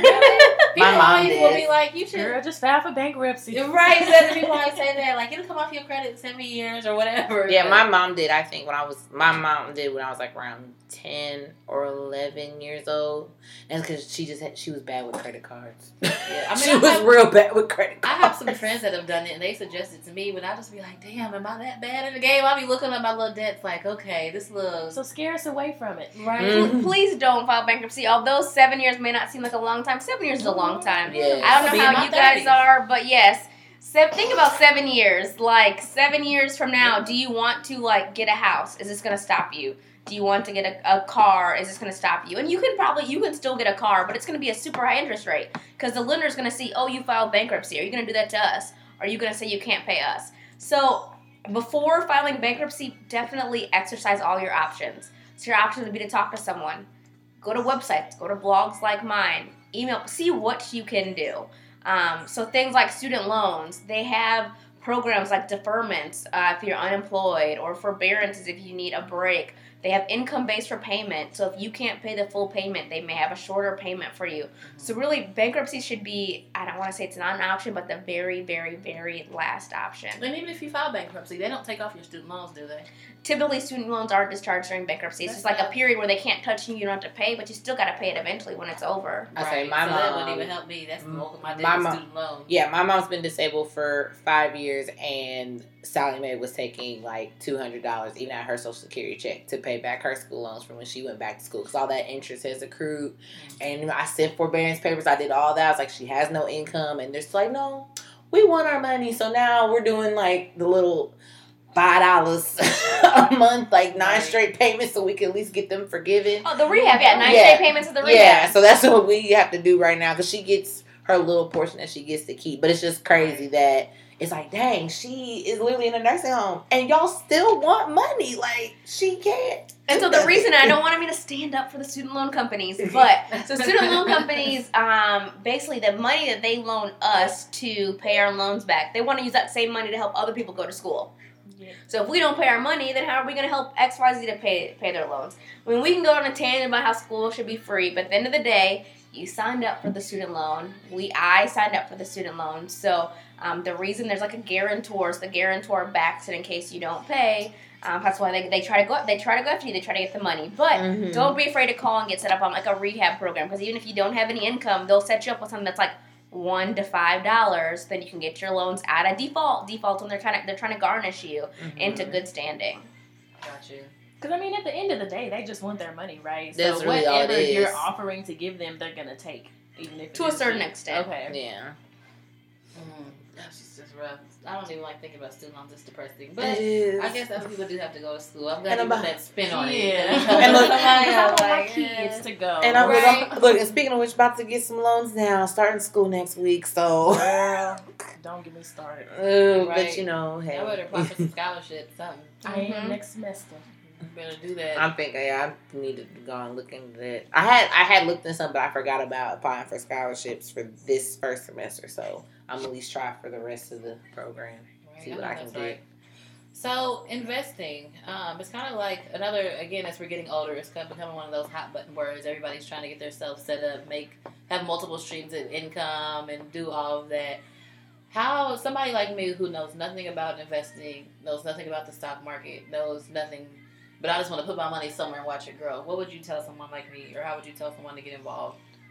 People My mom always will did. be like, you should. Girl, just file for bankruptcy. Right, because people always say that, like, it'll come off your credit in seven years or whatever. Yeah, But- my mom did. I think when I was my mom did when I was like around ten or eleven years old. That's because she just had, she was bad with credit cards. Yeah, I mean, she I was have- real bad with credit I cards. have some friends that have done it, and they suggest it to me, but I just be like, damn, am I that bad in the game? I'll be looking at my little debts like, okay, this little... So scare us away from it. right? Mm. Please don't file bankruptcy. Although seven years may not seem like a long time, seven years is a long time. Yeah. I don't I'll be know in how my you guys thirties. are, but yes. Se- think about seven years. Like, seven years from now, do you want to, like, get a house? Is this going to stop you? Do you want to get a, a car? Is this going to stop you? And you can probably, you can still get a car, but it's going to be a super high interest rate. Because the lender's going to see, oh, you filed bankruptcy. Are you going to do that to us? Are you going to say you can't pay us? So, before filing bankruptcy, definitely exercise all your options. So your options would be to talk to someone. Go to websites. Go to blogs like mine. Email. See what you can do. Um, so things like student loans, they have programs like deferments uh, if you're unemployed, or forbearances if you need a break. They have income-based repayment, so if you can't pay the full payment, they may have a shorter payment for you. So really, bankruptcy should be, I don't want to say it's not an option, but the very, very, very last option. And even if you file bankruptcy, they don't take off your student loans, do they? Typically, student loans are discharged during bankruptcy. It's just like a period where they can't touch you, you don't have to pay, but you still got to pay it eventually when it's over. I say my so that mom- wouldn't even help me. That's the bulk of my debt my is mom- student loans. Yeah, my mom's been disabled for five years, and Sally Mae was taking like two hundred dollars, even at her Social Security check, to pay back her school loans from when she went back to school, because all that interest has accrued. And you know, I sent forbearance papers, I did all that. I was like, she has no income, and they're just like, no, we want our money. So now we're doing like the little five dollars a month, like nine Right. straight payments, so we can at least get them forgiven. Oh, the rehab, yeah, nine Yeah. straight payments of the rehab. Yeah, so that's what we have to do right now, because she gets her little portion that she gets to keep. But it's just crazy that it's like, dang, she is literally in a nursing home, and y'all still want money. Like, she can't. And so the reason I don't want me to stand up for the student loan companies, but so student loan companies, um, basically the money that they loan us to pay our loans back, they want to use that same money to help other people go to school. Yeah. So if we don't pay our money, then how are we going to help X Y Z to pay pay their loans? I mean, we can go on a tangent about how school should be free, but at the end of the day, you signed up for the student loan. We, I signed up for the student loan. So um, the reason there's like a guarantor, so the guarantor backs it in case you don't pay. Um, that's why they, they try to go they try to go after you. They try to get the money, but Mhm. don't be afraid to call and get set up on like a rehab program, because even if you don't have any income, they'll set you up with something that's like one to five dollars. Then you can get your loans out of default. Default when they're trying to they're trying to garnish you Mhm. into good standing. Got you. Because, I mean, at the end of the day, they just want their money, right? That's so really all it whatever is. you're offering to give them, they're going to take. Even if it To a is certain cheap. extent. Okay. Yeah. Mm, that's just, just rough. I don't even like thinking about student loans. It's depressing. But It is. I guess other people do have to go to school. I'm glad And you put about- that spin on it. Yeah. And look- Because I want my like, kids to go. And I'm, Right. I'm look. And speaking of which, about to get some loans now. Starting school next week, so. Girl, don't get me started. Ooh, Right. But you know, hey. I better apply for some scholarships, something. I Mhm. am next semester. You better do that. I'm thinking, yeah, I need to go and look into that. I had I had looked in some, but I forgot about applying for scholarships for this first semester. So I'm at least try for the rest of the program. Right, See I what know I can that's get. right. So investing, um, it's kind of like another. Again, as we're getting older, it's kind of becoming one of those hot button words. Everybody's trying to get themselves set up, make have multiple streams of income, and do all of that. How somebody like me who knows nothing about investing, knows nothing about the stock market, knows nothing, but I just want to put my money somewhere and watch it grow. What would you tell someone like me, or how would you tell someone to get involved?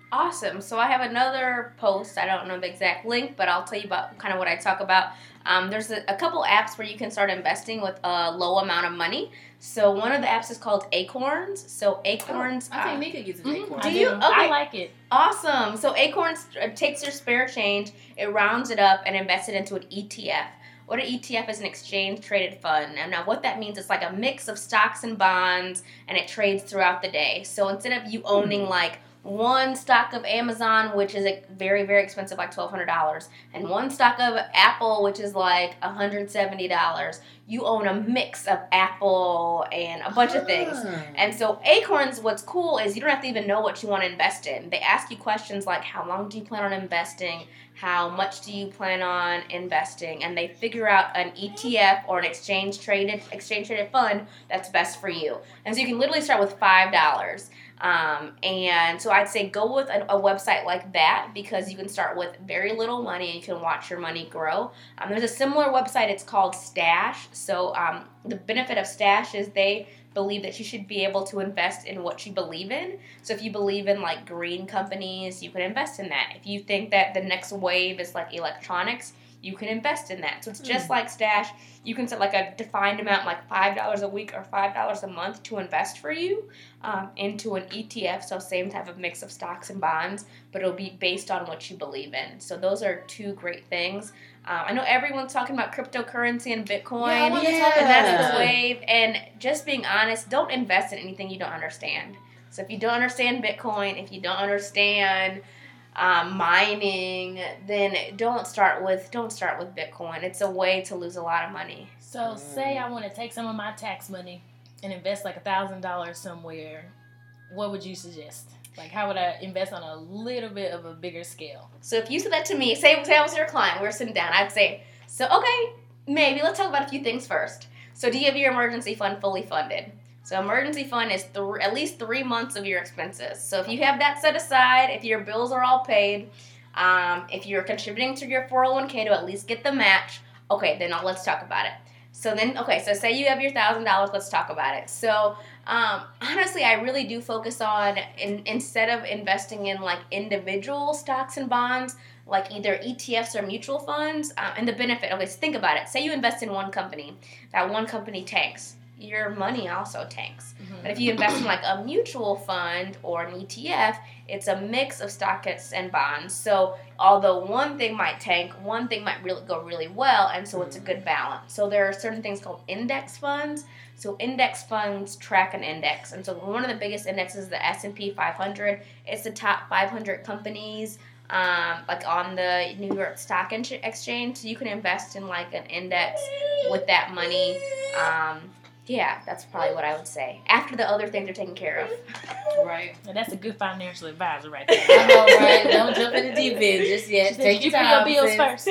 Awesome. So I have another post. I don't know the exact link, but I'll tell you about kind of what I talk about. Um, there's a, a couple apps where you can start investing with a low amount of money. So one of the apps is called Acorns. So Acorns. Oh, I think uh, Nika uses mm-hmm. Acorns. Do I you? do. Okay. I like it. Awesome. So Acorns uh, takes your spare change, it rounds it up, and invests it into an E T F. What an E T F is an exchange traded fund. And now what that means is like a mix of stocks and bonds, and it trades throughout the day. So instead of you owning like one stock of Amazon, which is a very, very expensive, like twelve hundred dollars, and one stock of Apple, which is like one hundred seventy dollars, you own a mix of Apple and a bunch of things. And so Acorns, what's cool is you don't have to even know what you want to invest in. They ask you questions like, how long do you plan on investing? How much do you plan on investing? And they figure out an E T F or an exchange traded exchange traded fund that's best for you. And so you can literally start with five dollars. Um, and so I'd say go with a, a website like that because you can start with very little money and you can watch your money grow. Um, there's a similar website, it's called Stash. So um, the benefit of Stash is they believe that you should be able to invest in what you believe in. So if you believe in like green companies, you can invest in that. If you think that the next wave is like electronics, you can invest in that. So it's just mm. like Stash. You can set like a defined amount, like five dollars a week or five dollars a month to invest for you um, into an E T F. So same type of mix of stocks and bonds, but it'll be based on what you believe in. So those are two great things. Um, I know everyone's talking about cryptocurrency and Bitcoin. Yeah, I want to talk and about that's that. the wave. And just being honest, don't invest in anything you don't understand. So if you don't understand Bitcoin, if you don't understand Um, mining, then don't start with don't start with Bitcoin. It's a way to lose a lot of money. So mm. say I want to take some of my tax money and invest like a thousand dollars somewhere. What would you suggest? Like how would I invest on a little bit of a bigger scale? So if you said that to me, say, say I was your client, we we're sitting down, I'd say, so okay, maybe let's talk about a few things first. So do you have your emergency fund fully funded? So emergency fund is th- at least three months of your expenses. So if you have that set aside, if your bills are all paid, um, if you're contributing to your four oh one k to at least get the match, okay, then let's talk about it. So then, okay, so say you have your one thousand dollars, let's talk about it. So um, honestly, I really do focus on, in, instead of investing in like individual stocks and bonds, like either E T Fs or mutual funds, um, and the benefit, okay, so think about it. Say you invest in one company, that one company tanks. Your money also tanks. Mm-hmm. But if you invest in like a mutual fund or an E T F, it's a mix of stocks and bonds. So although one thing might tank, one thing might really go really well, and so it's a good balance. So there are certain things called index funds. So index funds track an index. And so one of the biggest indexes is the S and P five hundred. It's the top five hundred companies um, like on the New York Stock Exchange. So you can invest in like an index with that money. Um, Yeah, that's probably what I would say. After the other things are taken care of. Right. And that's a good financial advisor right there. I know, right? Don't jump in the deep end just yet. She Take you your pay time. your bills sis. first.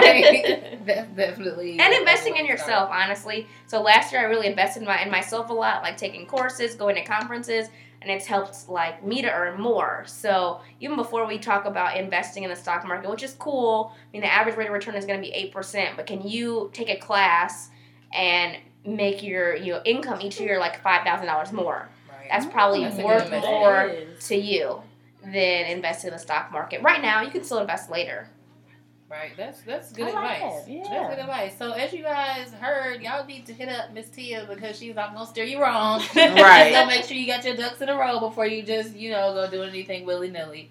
Right. De- definitely. And investing in yourself, honestly. So last year I really invested in, my, in myself a lot, like taking courses, going to conferences, and it's helped like me to earn more. So even before we talk about investing in the stock market, which is cool, I mean the average rate of return is going to be eight percent, but can you take a class and make your your income each year like five thousand dollars more? Right. That's probably That's worth more is. to you than investing in the stock market. Right now, you can still invest later. Right, that's that's good I like advice. that, yeah. That's good advice. So as you guys heard, y'all need to hit up Miss Tia because she's not gonna steer you wrong. Right. So make sure you got your ducks in a row before you just you know go do anything willy nilly.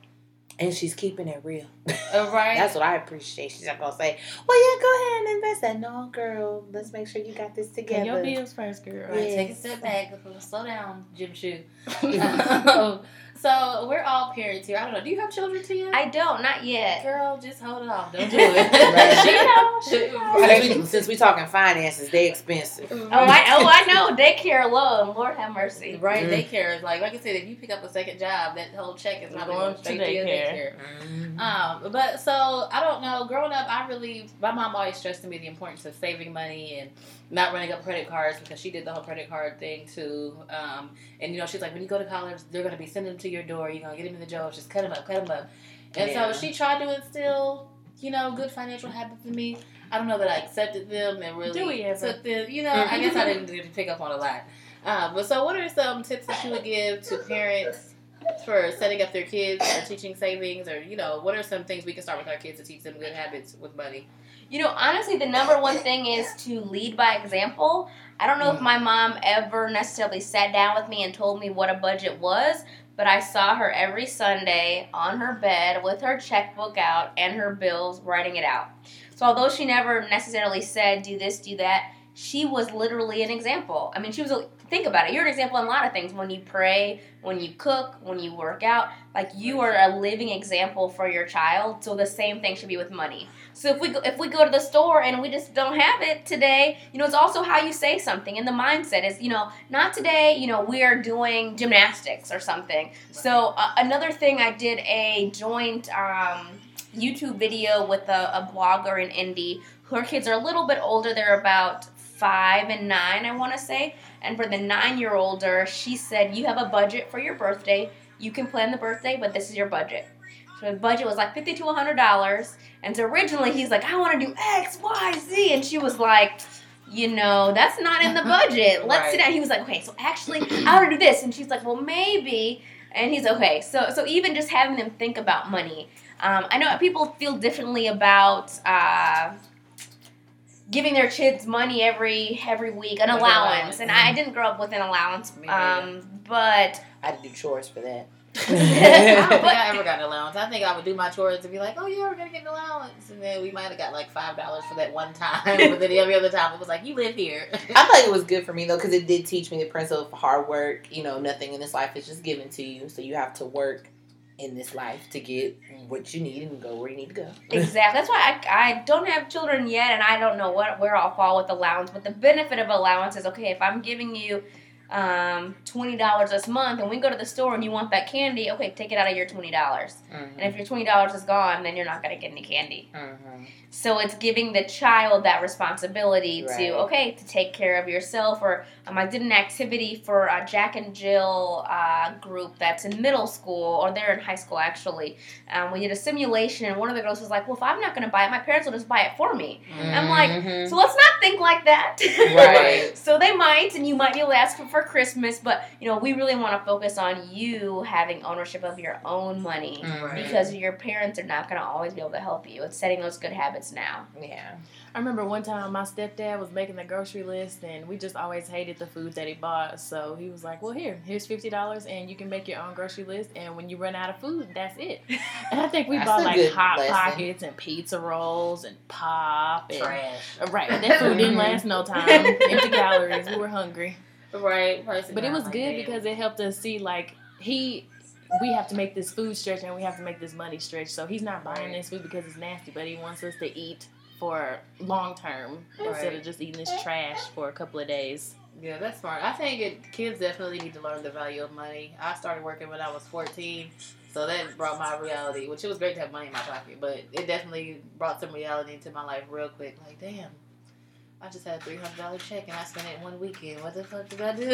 And she's keeping it real. All right. That's what I appreciate. She's not gonna say, "Well, yeah, go ahead and invest." That no, girl. Let's make sure you got this Pay together. your bills first, girl. Right, Yes. take a step back. Slow down, Jim Shoe. Um, so we're all parents here. I don't know. Do you have children, Tia? I don't, not yet. Girl, just hold it off. Don't do Right. it. She knows. She knows. Since we, since we talking finances, they expensive. Oh, I, oh, I know. Daycare alone. Lord have mercy. Right, Mm. daycare is like, like I said, if you pick up a second job, that whole check is not Going going to straight to your daycare. daycare. Um, but so I don't know. Growing up, I really, my mom always stressed to me the importance of saving money and not running up credit cards because she did the whole credit card thing too. Um, and you know, she's like, when you go to college, they're gonna be sending them to your door. You're gonna get them in the jail. Just cut them up, cut them up. And Yeah. so she tried to instill, you know, good financial habits in me. I don't know that I accepted them and really Do we ever? took them. You know, I guess I didn't, didn't pick up on a lot. Uh, but so, what are some tips that you would give to parents for setting up their kids or teaching savings, or you know, what are some things we can start with our kids to teach them good habits with money? You know, honestly, the number one thing is to lead by example. I don't know mm. if my mom ever necessarily sat down with me and told me what a budget was, but I saw her every Sunday on her bed with her checkbook out and her bills, writing it out. So although she never necessarily said, do this, do that, she was literally an example. I mean, she was a, think about it. You're an example in a lot of things. When you pray, when you cook, when you work out, like you are a living example for your child. So the same thing should be with money. So if we go, if we go to the store and we just don't have it today, you know, it's also how you say something. And the mindset is, you know, not today, you know, we are doing gymnastics or something. So uh, another thing, I did a joint um, YouTube video with a, a blogger in Indy. Her kids are a little bit older. They're about five and nine, I want to say. And for the nine-year-older, she said, you have a budget for your birthday. You can plan the birthday, but this is your budget. So the budget was like fifty to one hundred dollars. And so originally he's like, I want to do X, Y, Z. And she was like, you know, that's not in the budget. Let's right. sit down. He was like, okay, so actually I want to do this. And she's like, well, maybe. And he's okay. So so even just having them think about money. Um, I know people feel differently about uh, giving their kids money every every week, an allowance. allowance. And mm-hmm. I didn't grow up with an allowance, um, but I had to do chores for that. I don't think I ever got an allowance. I think I would do my chores and be like, oh yeah, we're gonna get an allowance, and then we might have got like five dollars for that one time, but then every other time it was like, you live here. I feel like it was good for me though, because it did teach me the principle of hard work. You know, nothing in this life is just given to you, so you have to work in this life to get what you need and go where you need to go. Exactly. That's why I, I don't have children yet, and I don't know what where I'll fall with allowance. But the benefit of allowance is, okay, if I'm giving you um, twenty dollars this month, and we go to the store and you want that candy, okay, take it out of your twenty dollars. Mm-hmm. And if your twenty dollars is gone, then you're not going to get any candy. Mm-hmm. So it's giving the child that responsibility right. to, okay, to take care of yourself. Or um, I did an activity for a Jack and Jill uh, group that's in middle school, or they're in high school actually. Um, we did a simulation, and one of the girls was like, well, if I'm not going to buy it, my parents will just buy it for me. Mm-hmm. I'm like, so let's not think like that. Right. So they might, and you might be able to ask for, for Christmas, but you know, we really want to focus on you having ownership of your own money, right. because your parents are not going to always be able to help you. It's setting those good habits now. Yeah. I remember one time my stepdad was making the grocery list, and we just always hated the food that he bought. So he was like, well, here, here's fifty dollars, and you can make your own grocery list, and when you run out of food, that's it. And I think we that's bought like Hot lesson. Pockets and pizza rolls and pop. And, trash. Right. That food didn't last no time. Empty calories. We were hungry. Right. But it was like good that. because it helped us see, like, he... we have to make this food stretch and we have to make this money stretch. So he's not buying right. this food because it's nasty, but he wants us to eat for long term right. instead of just eating this trash for a couple of days. Yeah, that's smart. I think it, kids definitely need to learn the value of money. I started working when I was fourteen, so that brought my reality, which it was great to have money in my pocket, but it definitely brought some reality into my life real quick. Like, damn, I just had a three hundred dollars check and I spent it one weekend. What the fuck did I do?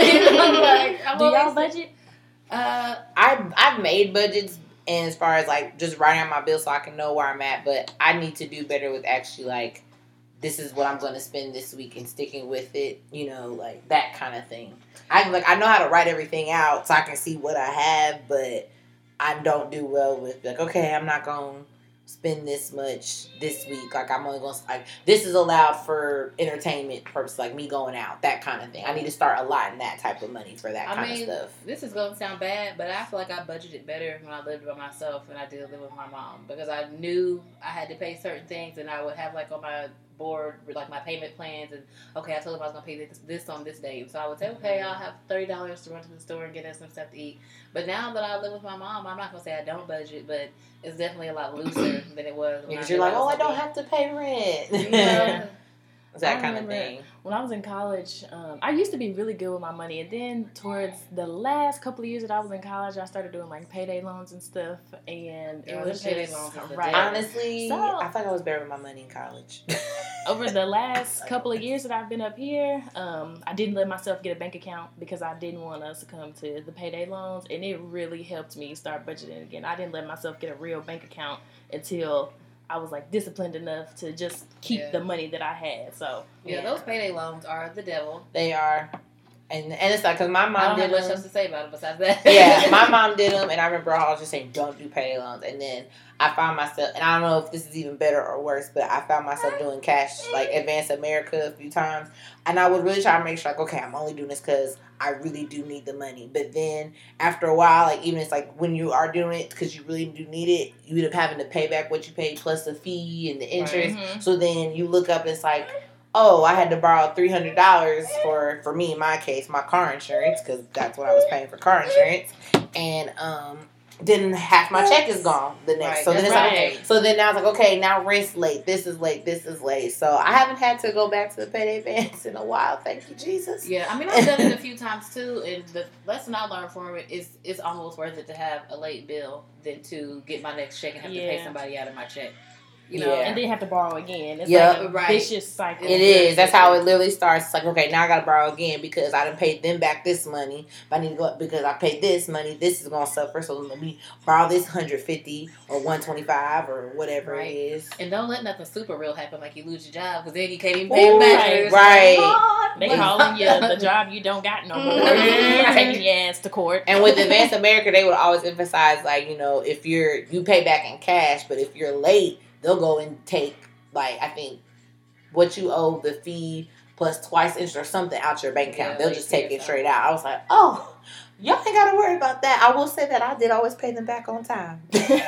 like, I'm do y'all budget? Uh, I I've made budgets, and as far as like just writing out my bills so I can know where I'm at, but I need to do better with actually like, this is what I'm going to spend this week and sticking with it, you know, like that kind of thing. I like I know how to write everything out so I can see what I have, but I don't do well with like, okay, I'm not going to spend this much this week. Like, I'm only going to, like, this is allowed for entertainment purposes, like me going out, that kind of thing. I need to start allotting that type of money for that I kind mean, of stuff. This is going to sound bad, but I feel like I budgeted better when I lived by myself than I did live with my mom, because I knew I had to pay certain things, and I would have, like, on my board, like, my payment plans, and, okay, I told them I was going to pay this, this on this day, so I would say, okay, I'll have thirty dollars to run to the store and get us some stuff to eat. But now that I live with my mom, I'm not going to say I don't budget, but it's definitely a lot looser than it was. Because you're like, oh, I don't have to pay rent. Yeah. That kind of thing. When I was in college, um, I used to be really good with my money. And then towards the last couple of years that I was in college, I started doing like payday loans and stuff. And yeah, it was payday just, loans right. Honestly, so, I thought I was better with my money in college. Over the last couple of years that I've been up here, um, I didn't let myself get a bank account because I didn't want to succumb to the payday loans. And it really helped me start budgeting again. I didn't let myself get a real bank account until I was like disciplined enough to just keep yeah. the money that I had. So yeah, yeah, those payday loans are the devil. They are. And and it's like, because my I mom don't did have much them. else to say about it besides that. Yeah, my mom did them, and I remember I was just saying, don't do payday loans. And then I found myself, and I don't know if this is even better or worse, but I found myself doing cash, like Advance America a few times. And I would really try to make sure, like, okay, I'm only doing this because I really do need the money. But then after a while, like, even it's like when you are doing it because you really do need it, you end up having to pay back what you paid plus the fee and the interest. Right. Mm-hmm. So then you look up, it's like, oh, I had to borrow three hundred dollars for, for me, in my case, my car insurance, because that's what I was paying for car insurance. And um, then half my check is gone the next. Right, so then it's right. like, okay, so then now it's like, okay, now rent's late. This is late. This is late. So I haven't had to go back to the payday advance in a while. Thank you, Jesus. Yeah, I mean, I've done it a few times too, and the lesson I learned from it is it's almost worth it to have a late bill than to get my next check and have Yeah. to pay somebody out of my check. You know, Yeah. And then have to borrow again. It's Yep. like a Right. vicious cycle. It is. That's how it literally starts. It's like, okay, now I got to borrow again because I done paid them back this money. But I need to go up because I paid this money. This is going to suffer. So let me borrow this one hundred fifty or one twenty-five or whatever Right. it is. And don't let nothing super real happen, like you lose your job, because then you can't even pay Ooh, it back. right, It's right. like, They Lord, calling you the job you don't got no more. Mhm. Taking your ass to court. And with Advance America, they would always emphasize, like, you know, if you're, you pay back in cash, but if you're late, they'll go and take, like, I think, what you owe the fee plus twice interest or something out your bank account. Yeah, They'll late just fee take or it straight out. I was like, oh, y'all ain't got to worry about that. I will say that I did always pay them back on time.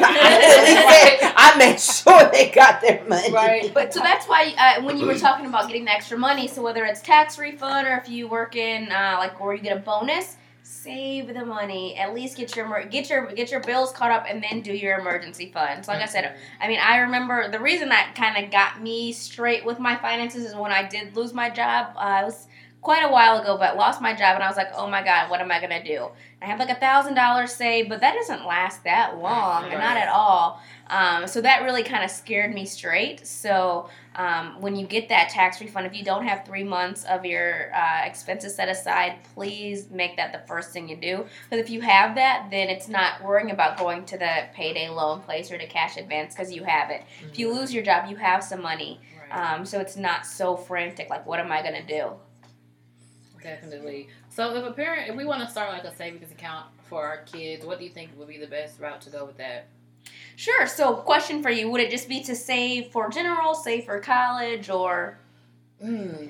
I, said, I made sure they got their money. Right. But so that's why uh, when you were talking about getting the extra money, so whether it's tax refund or if you work in uh, like or you get a bonus, save the money. At least get your emer- get your get your bills caught up and then do your emergency fund. So like I said, I mean, I remember the reason that kind of got me straight with my finances is when I did lose my job. Uh, it was quite a while ago, but lost my job, and I was like, oh my God, what am I gonna do? I have like a thousand dollars saved, but that doesn't last that long, Right. not at all. Um, so that really kind of scared me straight. So um, when you get that tax refund, if you don't have three months of your uh, expenses set aside, please make that the first thing you do. Because if you have that, then it's not worrying about going to the payday loan place or to cash advance because you have it. If you lose your job, you have some money. Right. Um, so it's not so frantic, like, what am I going to do? Definitely. So if a parent, if we want to start like a savings account for our kids, what do you think would be the best route to go with that? Sure. So question for you, would it just be to save for general, save for college, or, Mm.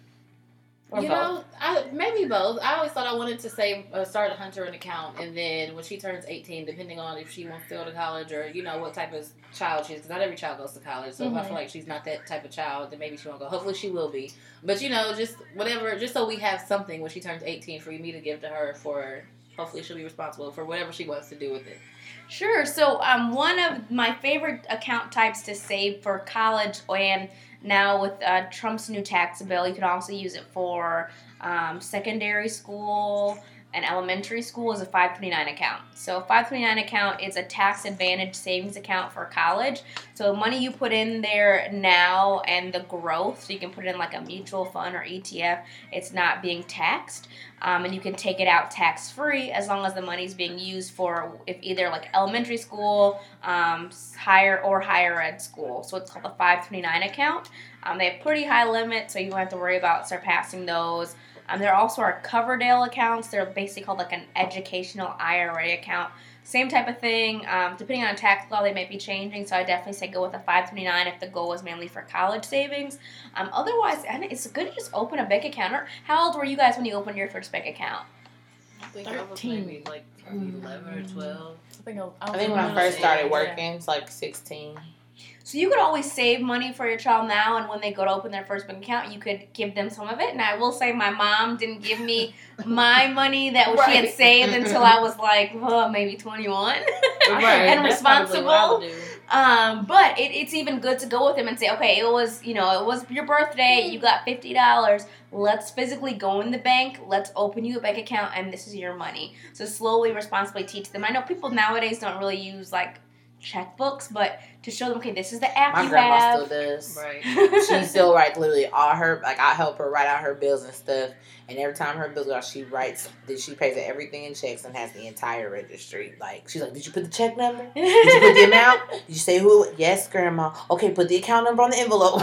or You both? know, I, maybe both. I always thought I wanted to save, uh, start a Hunter an account, and then when she turns eighteen, depending on if she wants to go to college or you know what type of child she is, because not every child goes to college. So if I Mhm. feel like she's not that type of child, then maybe she won't go. Hopefully she will be. But you know, just whatever, just so we have something when she turns eighteen for me to give to her for. Hopefully she'll be responsible for whatever she wants to do with it. Sure. So um, one of my favorite account types to save for college, and now with uh, Trump's new tax bill, you can also use it for um, secondary school and elementary school, is a five twenty-nine account. So a five twenty-nine account is a tax advantage savings account for college. So the money you put in there now and the growth, so you can put it in like a mutual fund or E T F, it's not being taxed. Um, and you can take it out tax-free as long as the money's being used for if either like elementary school, um, higher or higher ed school. So it's called a five twenty-nine account. Um, they have pretty high limits, so you don't have to worry about surpassing those. Um, there also are Coverdale accounts. They're basically called like an educational I R A account. Same type of thing. Um, depending on tax law, they might be changing. So I definitely say go with a five twenty-nine if the goal is mainly for college savings. Um, otherwise, I think it's good to just open a bank account. Or how old were you guys when you opened your first bank account? I think I was thirteen. maybe like eleven or twelve. I think, I, was I think when I in first middle started school, yeah. working, it's like sixteen. So you could always save money for your child now, and when they go to open their first bank account, you could give them some of it. And I will say my mom didn't give me my money that she had Right. saved until I was like, oh, maybe twenty-one. Right. And That's probably what I would responsible. do. Um, but it, it's even good to go with them and say, okay, it was, you know, it was your birthday, you got fifty dollars. Let's physically go in the bank, let's open you a bank account, and this is your money. So slowly, responsibly teach them. I know people nowadays don't really use, like, checkbooks, but to show them, okay, this is the app My you grandma have. still does. Right. She still writes literally all her, like, I help her write out her bills and stuff. And every time her bills go out, she writes, that she pays everything in checks and has the entire registry. Like, she's like, did you put the check number? Did you put the amount? Did you say who? Yes, grandma. Okay, put the account number on the envelope.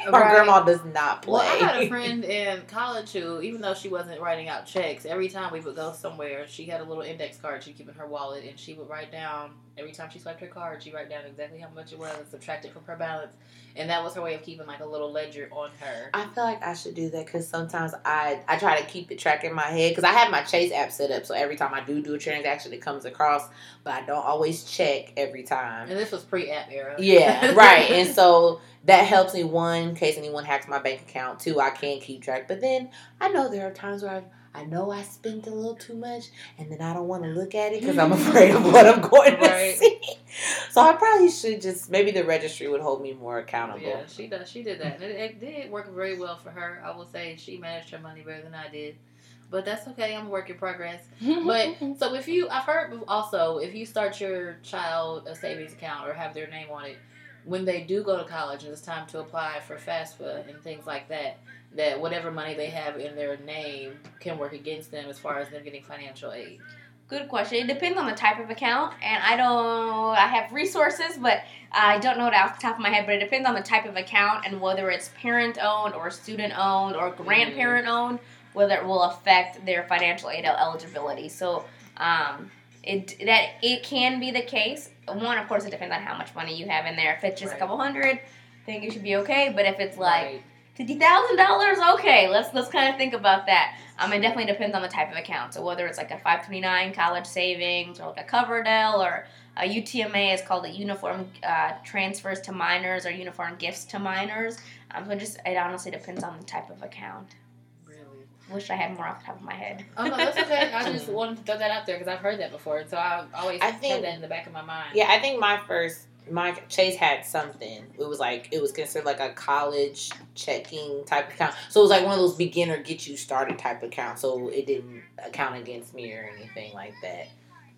My Right. grandma does not play. Well, I had a friend in college who, even though she wasn't writing out checks, every time we would go somewhere, she had a little index card she'd keep in her wallet, and she would write down, every time she swiped her card, she'd write down exactly how much it was and subtract it from her balance. And that was her way of keeping, like, a little ledger on her. I feel like I should do that because sometimes I I try to keep it track in my head because I have my Chase app set up, so every time I do do a transaction, it comes across, but I don't always check every time. And this was pre-app era. Yeah, right. And so that helps me, one, in case anyone hacks my bank account. Two, I can keep track. But then I know there are times where I I know I spent a little too much, and then I don't want to look at it because I'm afraid of what I'm going Right. to see. So I probably should just, maybe the registry would hold me more accountable. Yeah, she does. She did that. And it, it did work very well for her. I will say she managed her money better than I did. But that's okay. I'm a work in progress. But so if you, I've heard also, if you start your child a savings account or have their name on it, when they do go to college and it's time to apply for FAFSA and things like that, that whatever money they have in their name can work against them as far as them getting financial aid. Good question. It depends on the type of account, and I don't, I have resources, but I don't know it off the top of my head, but it depends on the type of account and whether it's parent-owned or student-owned or grandparent-owned, whether it will affect their financial aid eligibility. So um, it that it can be the case. One, of course, it depends on how much money you have in there. If it's just Right. a couple hundred, I think it should be okay, but if it's like Right. fifty thousand dollars, okay, let's let's kind of think about that. Um, it definitely depends on the type of account. So whether it's like a five twenty-nine college savings or like a Coverdell or a U T M A is called a uniform uh, transfers to minors or uniform gifts to minors. Um, so it just it honestly depends on the type of account. Really? Wish I had more off the top of my head. Oh, no, that's okay. I just wanted to throw that out there because I've heard that before. So I always I think- had that in the back of my mind. Yeah, I think my first, my Chase had something. It was like, it was considered like a college checking type account. So it was like one of those beginner get you started type account. So it didn't account against me or anything like that.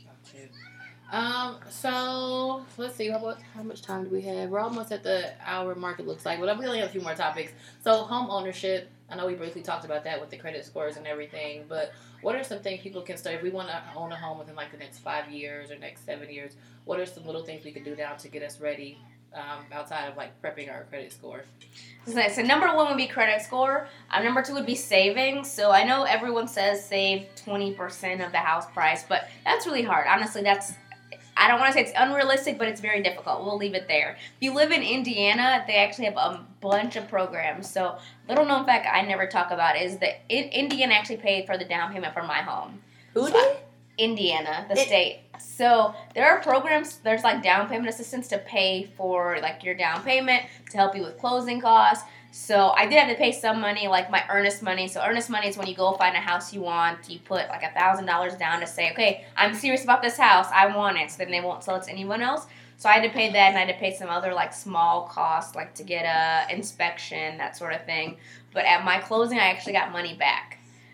Um, so let's see, how much, how much time do we have? We're almost at the hour mark, it looks like, but we only have a few more topics. So home ownership, I know we briefly talked about that with the credit scores and everything, but what are some things people can start if we want to own a home within like the next five years or next seven years? What are some little things we could do now to get us ready um, outside of like prepping our credit score? So, so number one would be credit score. Uh, number two would be savings. So I know everyone says save twenty percent of the house price, but that's really hard. Honestly, that's, I don't want to say it's unrealistic, but it's very difficult. We'll leave it there. If you live in Indiana, they actually have a bunch of programs. So little known fact I never talk about is that in, Indiana actually paid for the down payment for my home. Who So did? Indiana, the It- state. So there are programs, there's like down payment assistance to pay for like your down payment to help you with closing costs. So I did have to pay some money, like my earnest money. So earnest money is when you go find a house you want, you put like a thousand dollars down to say, okay, I'm serious about this house, I want it. So then they won't sell it to anyone else. So I had to pay that, and I had to pay some other like small costs, like to get a inspection, that sort of thing. But at my closing, I actually got money back.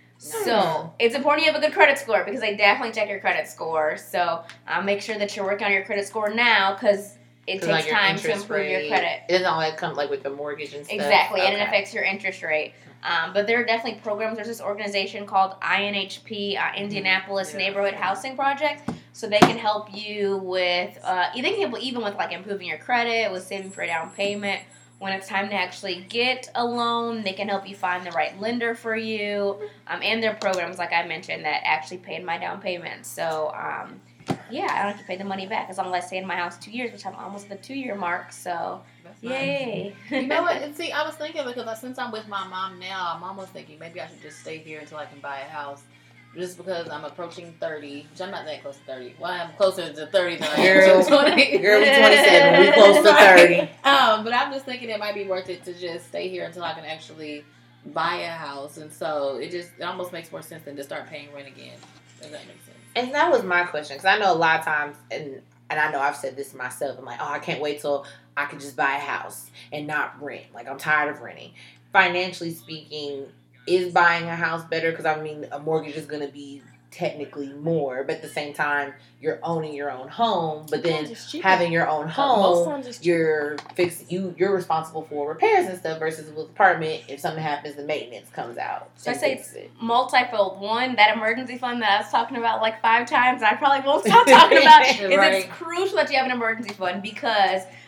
So it's important you have a good credit score because they definitely check your credit score. So uh, make sure that you're working on your credit score now because it 'Cause, takes like, your time to interest improve your rate, credit. It doesn't all like come like with the mortgage and stuff. Exactly, and it Okay. affects your interest rate. Um, but there are definitely programs. There's this organization called I N H P, uh, Indianapolis Yeah. Neighborhood Housing Project. So they can help you with, uh, they can help even with like improving your credit, with saving for a down payment. When it's time to actually get a loan, they can help you find the right lender for you. Um, and there are programs, like I mentioned, that actually paid my down payment. So, um, yeah, I don't have to pay the money back as long as I stay in my house two years, which I'm almost at the two-year mark. So, That's nice. yay. You know what? And see, I was thinking because I, since I'm with my mom now, I'm almost thinking maybe I should just stay here until I can buy a house. Just because I'm approaching thirty, which I'm not that close to thirty. Well, I'm closer to thirty than I am to twenty. Girl, we twenty-seven. We close to thirty. Um, but I'm just thinking it might be worth it to just stay here until I can actually buy a house. And so it just it almost makes more sense than to start paying rent again. Does that make sense? And that was my question, because I know a lot of times, and and I know I've said this myself, I'm like, oh, I can't wait till I can just buy a house and not rent. Like, I'm tired of renting. Financially speaking, is buying a house better? Because, I mean, a mortgage is going to be technically more, but at the same time, you're owning your own home, but then having your own Most home, times it's cheaper. you're fixed, you, you're responsible for repairs and stuff, versus with apartment, if something happens, the maintenance comes out. So I and say fixes it. multifold. One, that emergency fund that I was talking about like five times, I probably won't stop talking about, is Right. it's crucial that you have an emergency fund because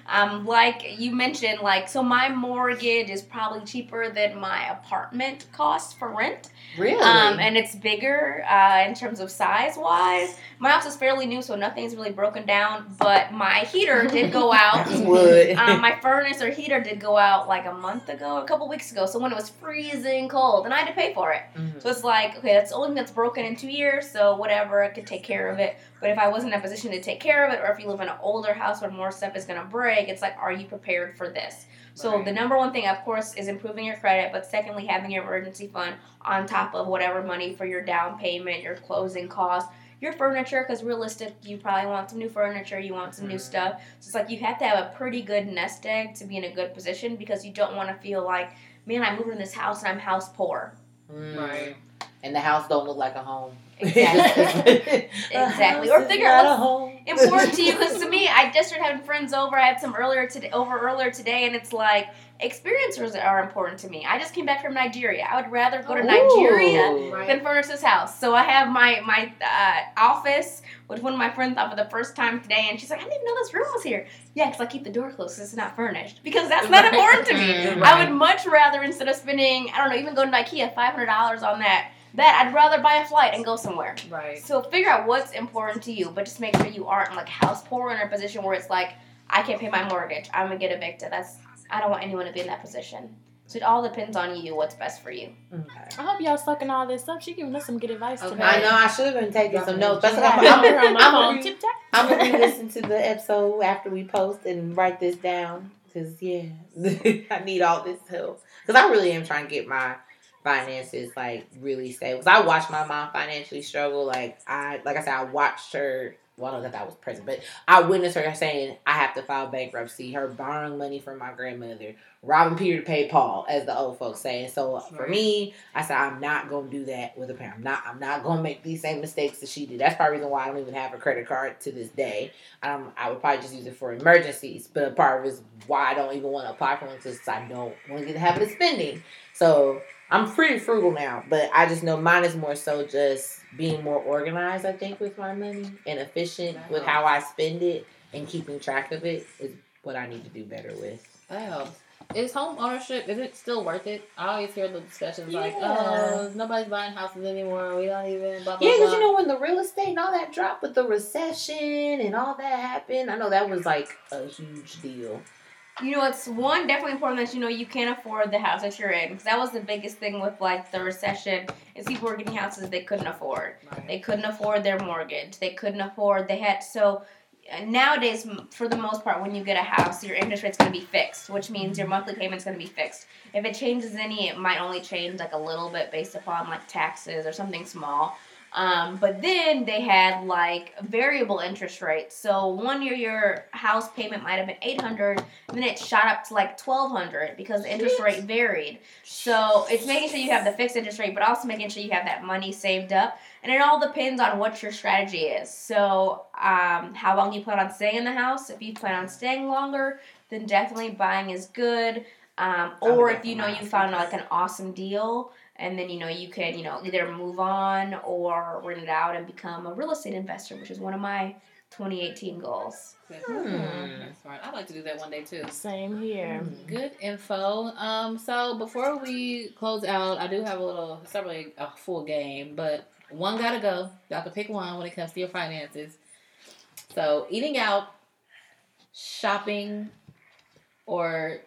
Um, like you mentioned, like, so my mortgage is probably cheaper than my apartment cost for rent. Really? Um, and it's bigger uh, in terms of size-wise. My house is fairly new, so nothing's really broken down. But my heater did go out. Wood. um, my furnace or heater did go out like a month ago, a couple weeks ago. So when it was freezing cold, and I had to pay for it. Mm-hmm. So it's like, okay, that's the only thing that's broken in two years. So whatever, I could take care of it. But if I wasn't in a position to take care of it, or if you live in an older house where more stuff is going to break, it's like, are you prepared for this? So Right. the number one thing, of course, is improving your credit, but secondly, having your emergency fund on top of whatever money for your down payment, your closing costs, your furniture, because realistic, you probably want some new furniture, you want some new stuff. So it's like you have to have a pretty good nest egg to be in a good position, because you don't want to feel like, man, I moved in this house and I'm house poor. Mm. Right. And the house don't look like a home. Exactly. Exactly. Or figure out what's home. important to you, because to me, I just started having friends over. I had some earlier today, over earlier today, and it's like experiences are important to me. I just came back from Nigeria. I would rather go to Nigeria Ooh. Right. than furnish this house. So I have my my uh, office, which one of my friends thought for the first time today, and she's like, I didn't even know this room was here. Yeah, because I keep the door closed because it's not furnished. Because that's not Right. important to me. Mm, I right. would much rather, instead of spending, I don't know, even going to IKEA, five hundred dollars on that, that I'd rather buy a flight and go somewhere. Right. So figure out what's important to you, but just make sure you aren't like house poor, in a position where it's like, I can't pay my mortgage, I'm gonna get evicted. That's I don't want anyone to be in that position. So it all depends on you, what's best for you. Okay. I hope y'all sucking all this up. She giving us some good advice Okay. tonight. I know I should have been taking some notes. That's what I'm, I'm, I'm, on my I'm, phone. I'm, Tip tap. I'm gonna re-listen to the episode after we post and write this down, because yeah, I need all this help, because I really am trying to get my finances like really stable. Because I watched my mom financially struggle. Like I, like I said, I watched her. Well, I don't know that I was present, but I witnessed her saying, I have to file bankruptcy, her borrowing money from my grandmother, robbing Peter to pay Paul, as the old folks say. And so for Right. me, I said, I'm not going to do that with a parent. I'm not, I'm not going to make these same mistakes that she did. That's probably the reason why I don't even have a credit card to this day. Um, I would probably just use it for emergencies. But a part of it is why I don't even want to apply for one, because I don't want to get the habit of spending. So I'm pretty frugal now, but I just know mine is more so just being more organized, I think, with my money, and efficient with how I spend it, and keeping track of it is what I need to do better with. That helps. Is home ownership, is it still worth it? I always hear the discussions like, Yeah. oh, nobody's buying houses anymore. We don't even blah, blah, Yeah, because blah. you know, when the real estate and all that dropped with the recession and all that happened, I know that was like a huge deal. You know, it's one, definitely important that you know you can't afford the house that you're in, because that was the biggest thing with like the recession, is people were getting houses they couldn't afford. Right. They couldn't afford their mortgage. They couldn't afford, they had, so uh, nowadays, m- for the most part, when you get a house, your interest rate's going to be fixed, which means your monthly payment's going to be fixed. If it changes any, it might only change like a little bit based upon like taxes or something small. Um, but then they had like variable interest rates. So one year your house payment might have been eight hundred, and then it shot up to like twelve hundred because the interest rate varied. So it's making sure you have the fixed interest rate, but also making sure you have that money saved up. And it all depends on what your strategy is. So um, how long you plan on staying in the house. If you plan on staying longer, then definitely buying is good. Um, or if you know you found like an awesome deal, and then, you know, you can, you know, either move on or rent it out and become a real estate investor, which is one of my twenty eighteen goals. Hmm. That's smart. I'd like to do that one day too. Same here. Good info. Um, so before we close out, I do have a little, it's not really a full game, but one gotta go. Y'all can pick one when it comes to your finances. So eating out, shopping, or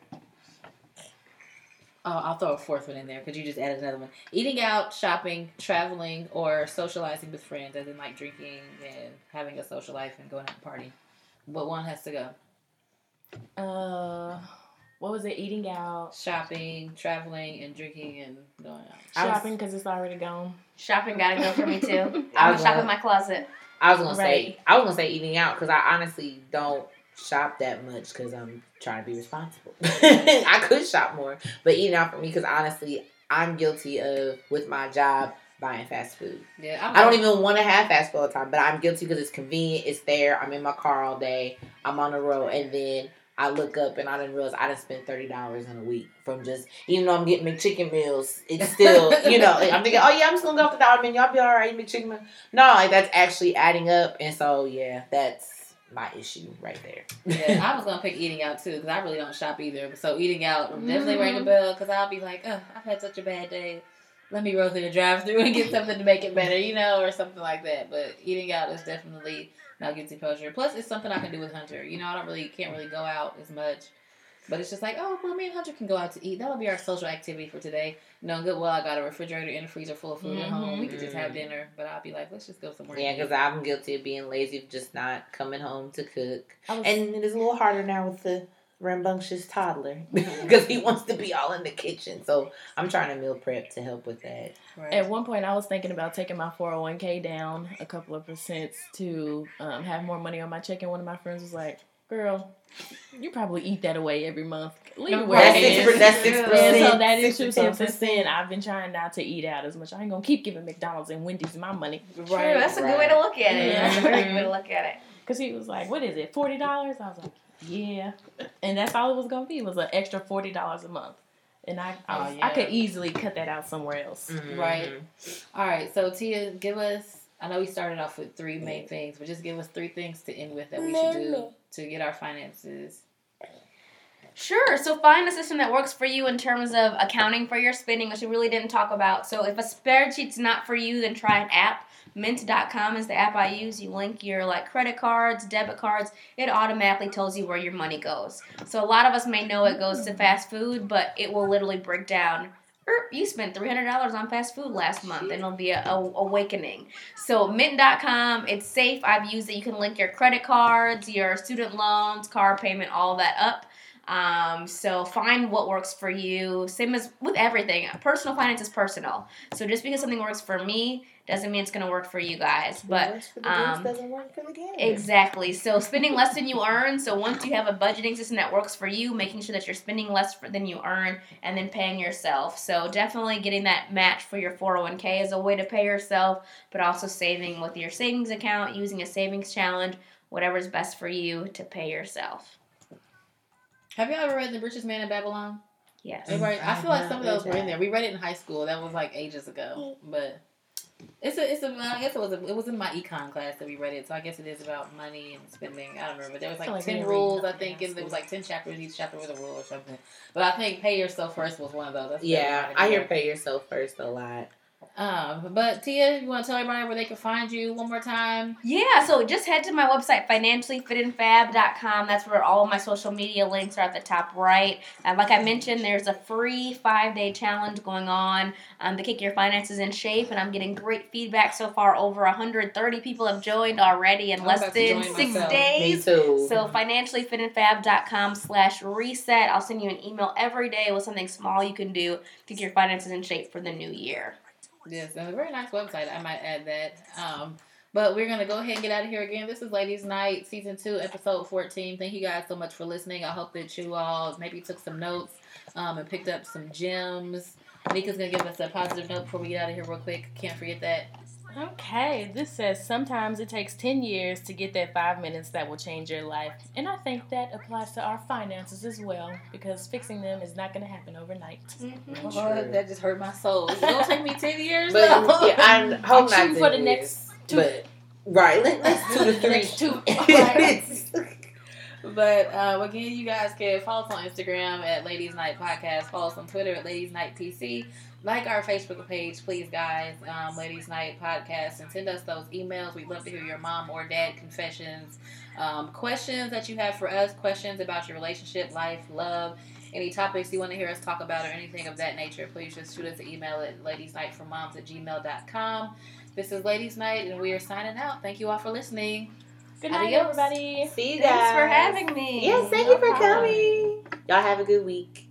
oh, I'll throw a fourth one in there because you just added another one. Eating out, shopping, traveling, or socializing with friends, as in like drinking and having a social life and going out and partying. What one has to go? Uh, what was it? Eating out, Shopping, traveling, and drinking and going out. I was- shopping because it's already gone. Shopping gotta go for me too. I I'm was gonna shop gonna- in my closet. I was gonna say Right. I was gonna say eating out, because I honestly don't shop that much because I'm trying to be responsible. I could shop more, but eating out for me, because honestly, I'm guilty of, with my job, buying fast food. Yeah, I'm I don't even want to have fast food all the time, but I'm guilty because it's convenient. It's there. I'm in my car all day. I'm on the road, and then I look up and I didn't realize I done spent thirty dollars in a week from just, even though I'm getting McChicken meals, it's still, you know, like, I'm thinking, oh yeah, I'm just gonna go off the dollar menu. Y'all be all right, McChicken meal. No, like that's actually adding up, and so yeah, that's my issue right there. Yeah, I was gonna pick eating out too because I really don't shop either. So eating out would definitely Mm-hmm. ring a bell because I'll be like, oh, I've had such a bad day. Let me roll through the drive-through and get something to make it better, you know, or something like that. But eating out is definitely not guilty pleasure. Plus, it's something I can do with Hunter. You know, I don't really can't really go out as much. But it's just like, oh, well, me and Hunter can go out to eat. That'll be our social activity for today. You know, good. Well, I got a refrigerator and a freezer full of food Mm-hmm. at home. We could just have dinner. But I'll be like, let's just go somewhere. Yeah, because I'm guilty of being lazy, of just not coming home to cook. I was, And it is a little harder now with the rambunctious toddler because he wants to be all in the kitchen. So I'm trying to meal prep to help with that. right. At one point, I was thinking about taking my four oh one k down a couple of percents to um, have more money on my check. And one of my friends was like, girl, you probably eat that away every month. Leave it where That's it six is. per- that's six And percent. so that is true. Six So to ten since then, percent. I've been trying not to eat out as much. I ain't gonna keep giving McDonald's and Wendy's my money. True, that's a good way to look at it. Yeah. That's a very good way to look at it. Cause he was like, "What is it? Forty dollars?" I was like, "Yeah," and that's all it was gonna be. It was an extra forty dollars a month, and I I, Oh, was, yeah. I could easily cut that out somewhere else. Mhm. Right. All right. So, Tia, give us, I know we started off with three main things, but just give us three things to end with that we should do to get our finances. Sure. So find a system that works for you in terms of accounting for your spending, which we really didn't talk about. So if a spreadsheet's not for you, then try an app. Mint dot com is the app I use. You link your like credit cards, debit cards. It automatically tells you where your money goes. So a lot of us may know it goes to fast food, but it will literally break down. "Er, You spent three hundred dollars on fast food last month, and it'll be a, a awakening. So mint dot com, it's safe. I've used it. You can link your credit cards, your student loans, car payment, all that up. Um, so find what works for you. Same as with everything. Personal finance is personal. So just because something works for me doesn't mean it's going to work for you guys. What But works for the um, goose doesn't work for the game. exactly. So spending less than you earn. So once you have a budgeting system that works for you, making sure that you're spending less for, than you earn, and then paying yourself. So definitely getting that match for your four oh one k is a way to pay yourself, but also saving with your savings account, using a savings challenge, whatever's best for you to pay yourself. Have you ever read The Richest Man in Babylon? Yes. Everybody, I feel like some of those were in that. there. We read it in high school. That was like ages ago, but it's a, it's a. I guess it was a, it was in my econ class that we read it. So I guess it is about money and spending. I don't remember. There was like, I feel like we ten didn't read rules, I nothing think, in and there was school. like ten chapters. Each chapter was a rule or something. But I think pay yourself first was one of those. That's Yeah, what I hear reminded pay yourself first a lot. me. Um, but Tia, you want to tell everybody where they can find you one more time? Yeah, so just head to my website, financially fit and fab dot com. That's where all of my social media links are at the top right. And like I mentioned, there's a free five-day challenge going on um, to kick your finances in shape. And I'm getting great feedback so far. Over one hundred thirty people have joined already in I'm less about to than join six myself. Me days. too. So financially fit and fab dot com slash reset. I'll send you an email every day with something small you can do to get your finances in shape for the new year. Yes, and a very nice website. I might add that. Um, but we're gonna go ahead and get out of here again. This is Ladies Night, season two, episode fourteen. Thank you guys so much for listening. I hope that you all maybe took some notes um, and picked up some gems. Nika's gonna give us a positive note before we get out of here real quick. Can't forget that. Okay, this says sometimes it takes ten years to get that five minutes that will change your life. And I think that applies to our finances as well, because fixing them is not going to happen overnight. Mm-hmm. Oh, that just hurt my soul. It's gonna take me ten years. But though. yeah, I hope I'm not shooting for the ten next years. two- But right, let, let's do the three. Next two. But uh, again, you guys can follow us on Instagram at Ladies Night Podcast. Follow us on Twitter at Ladies Night P C. Like our Facebook page, please, guys. Um, Ladies Night Podcast, and send us those emails. We'd love to hear your mom or dad confessions, um, questions that you have for us, questions about your relationship, life, love, any topics you want to hear us talk about, or anything of that nature. Please just shoot us an email at ladiesnightformoms at gmail dot com. This is Ladies Night, and we are signing out. Thank you all for listening. Good night, Adios. everybody. See you guys. Thanks for having me. Yes, thank No you for problem. coming. Y'all have a good week.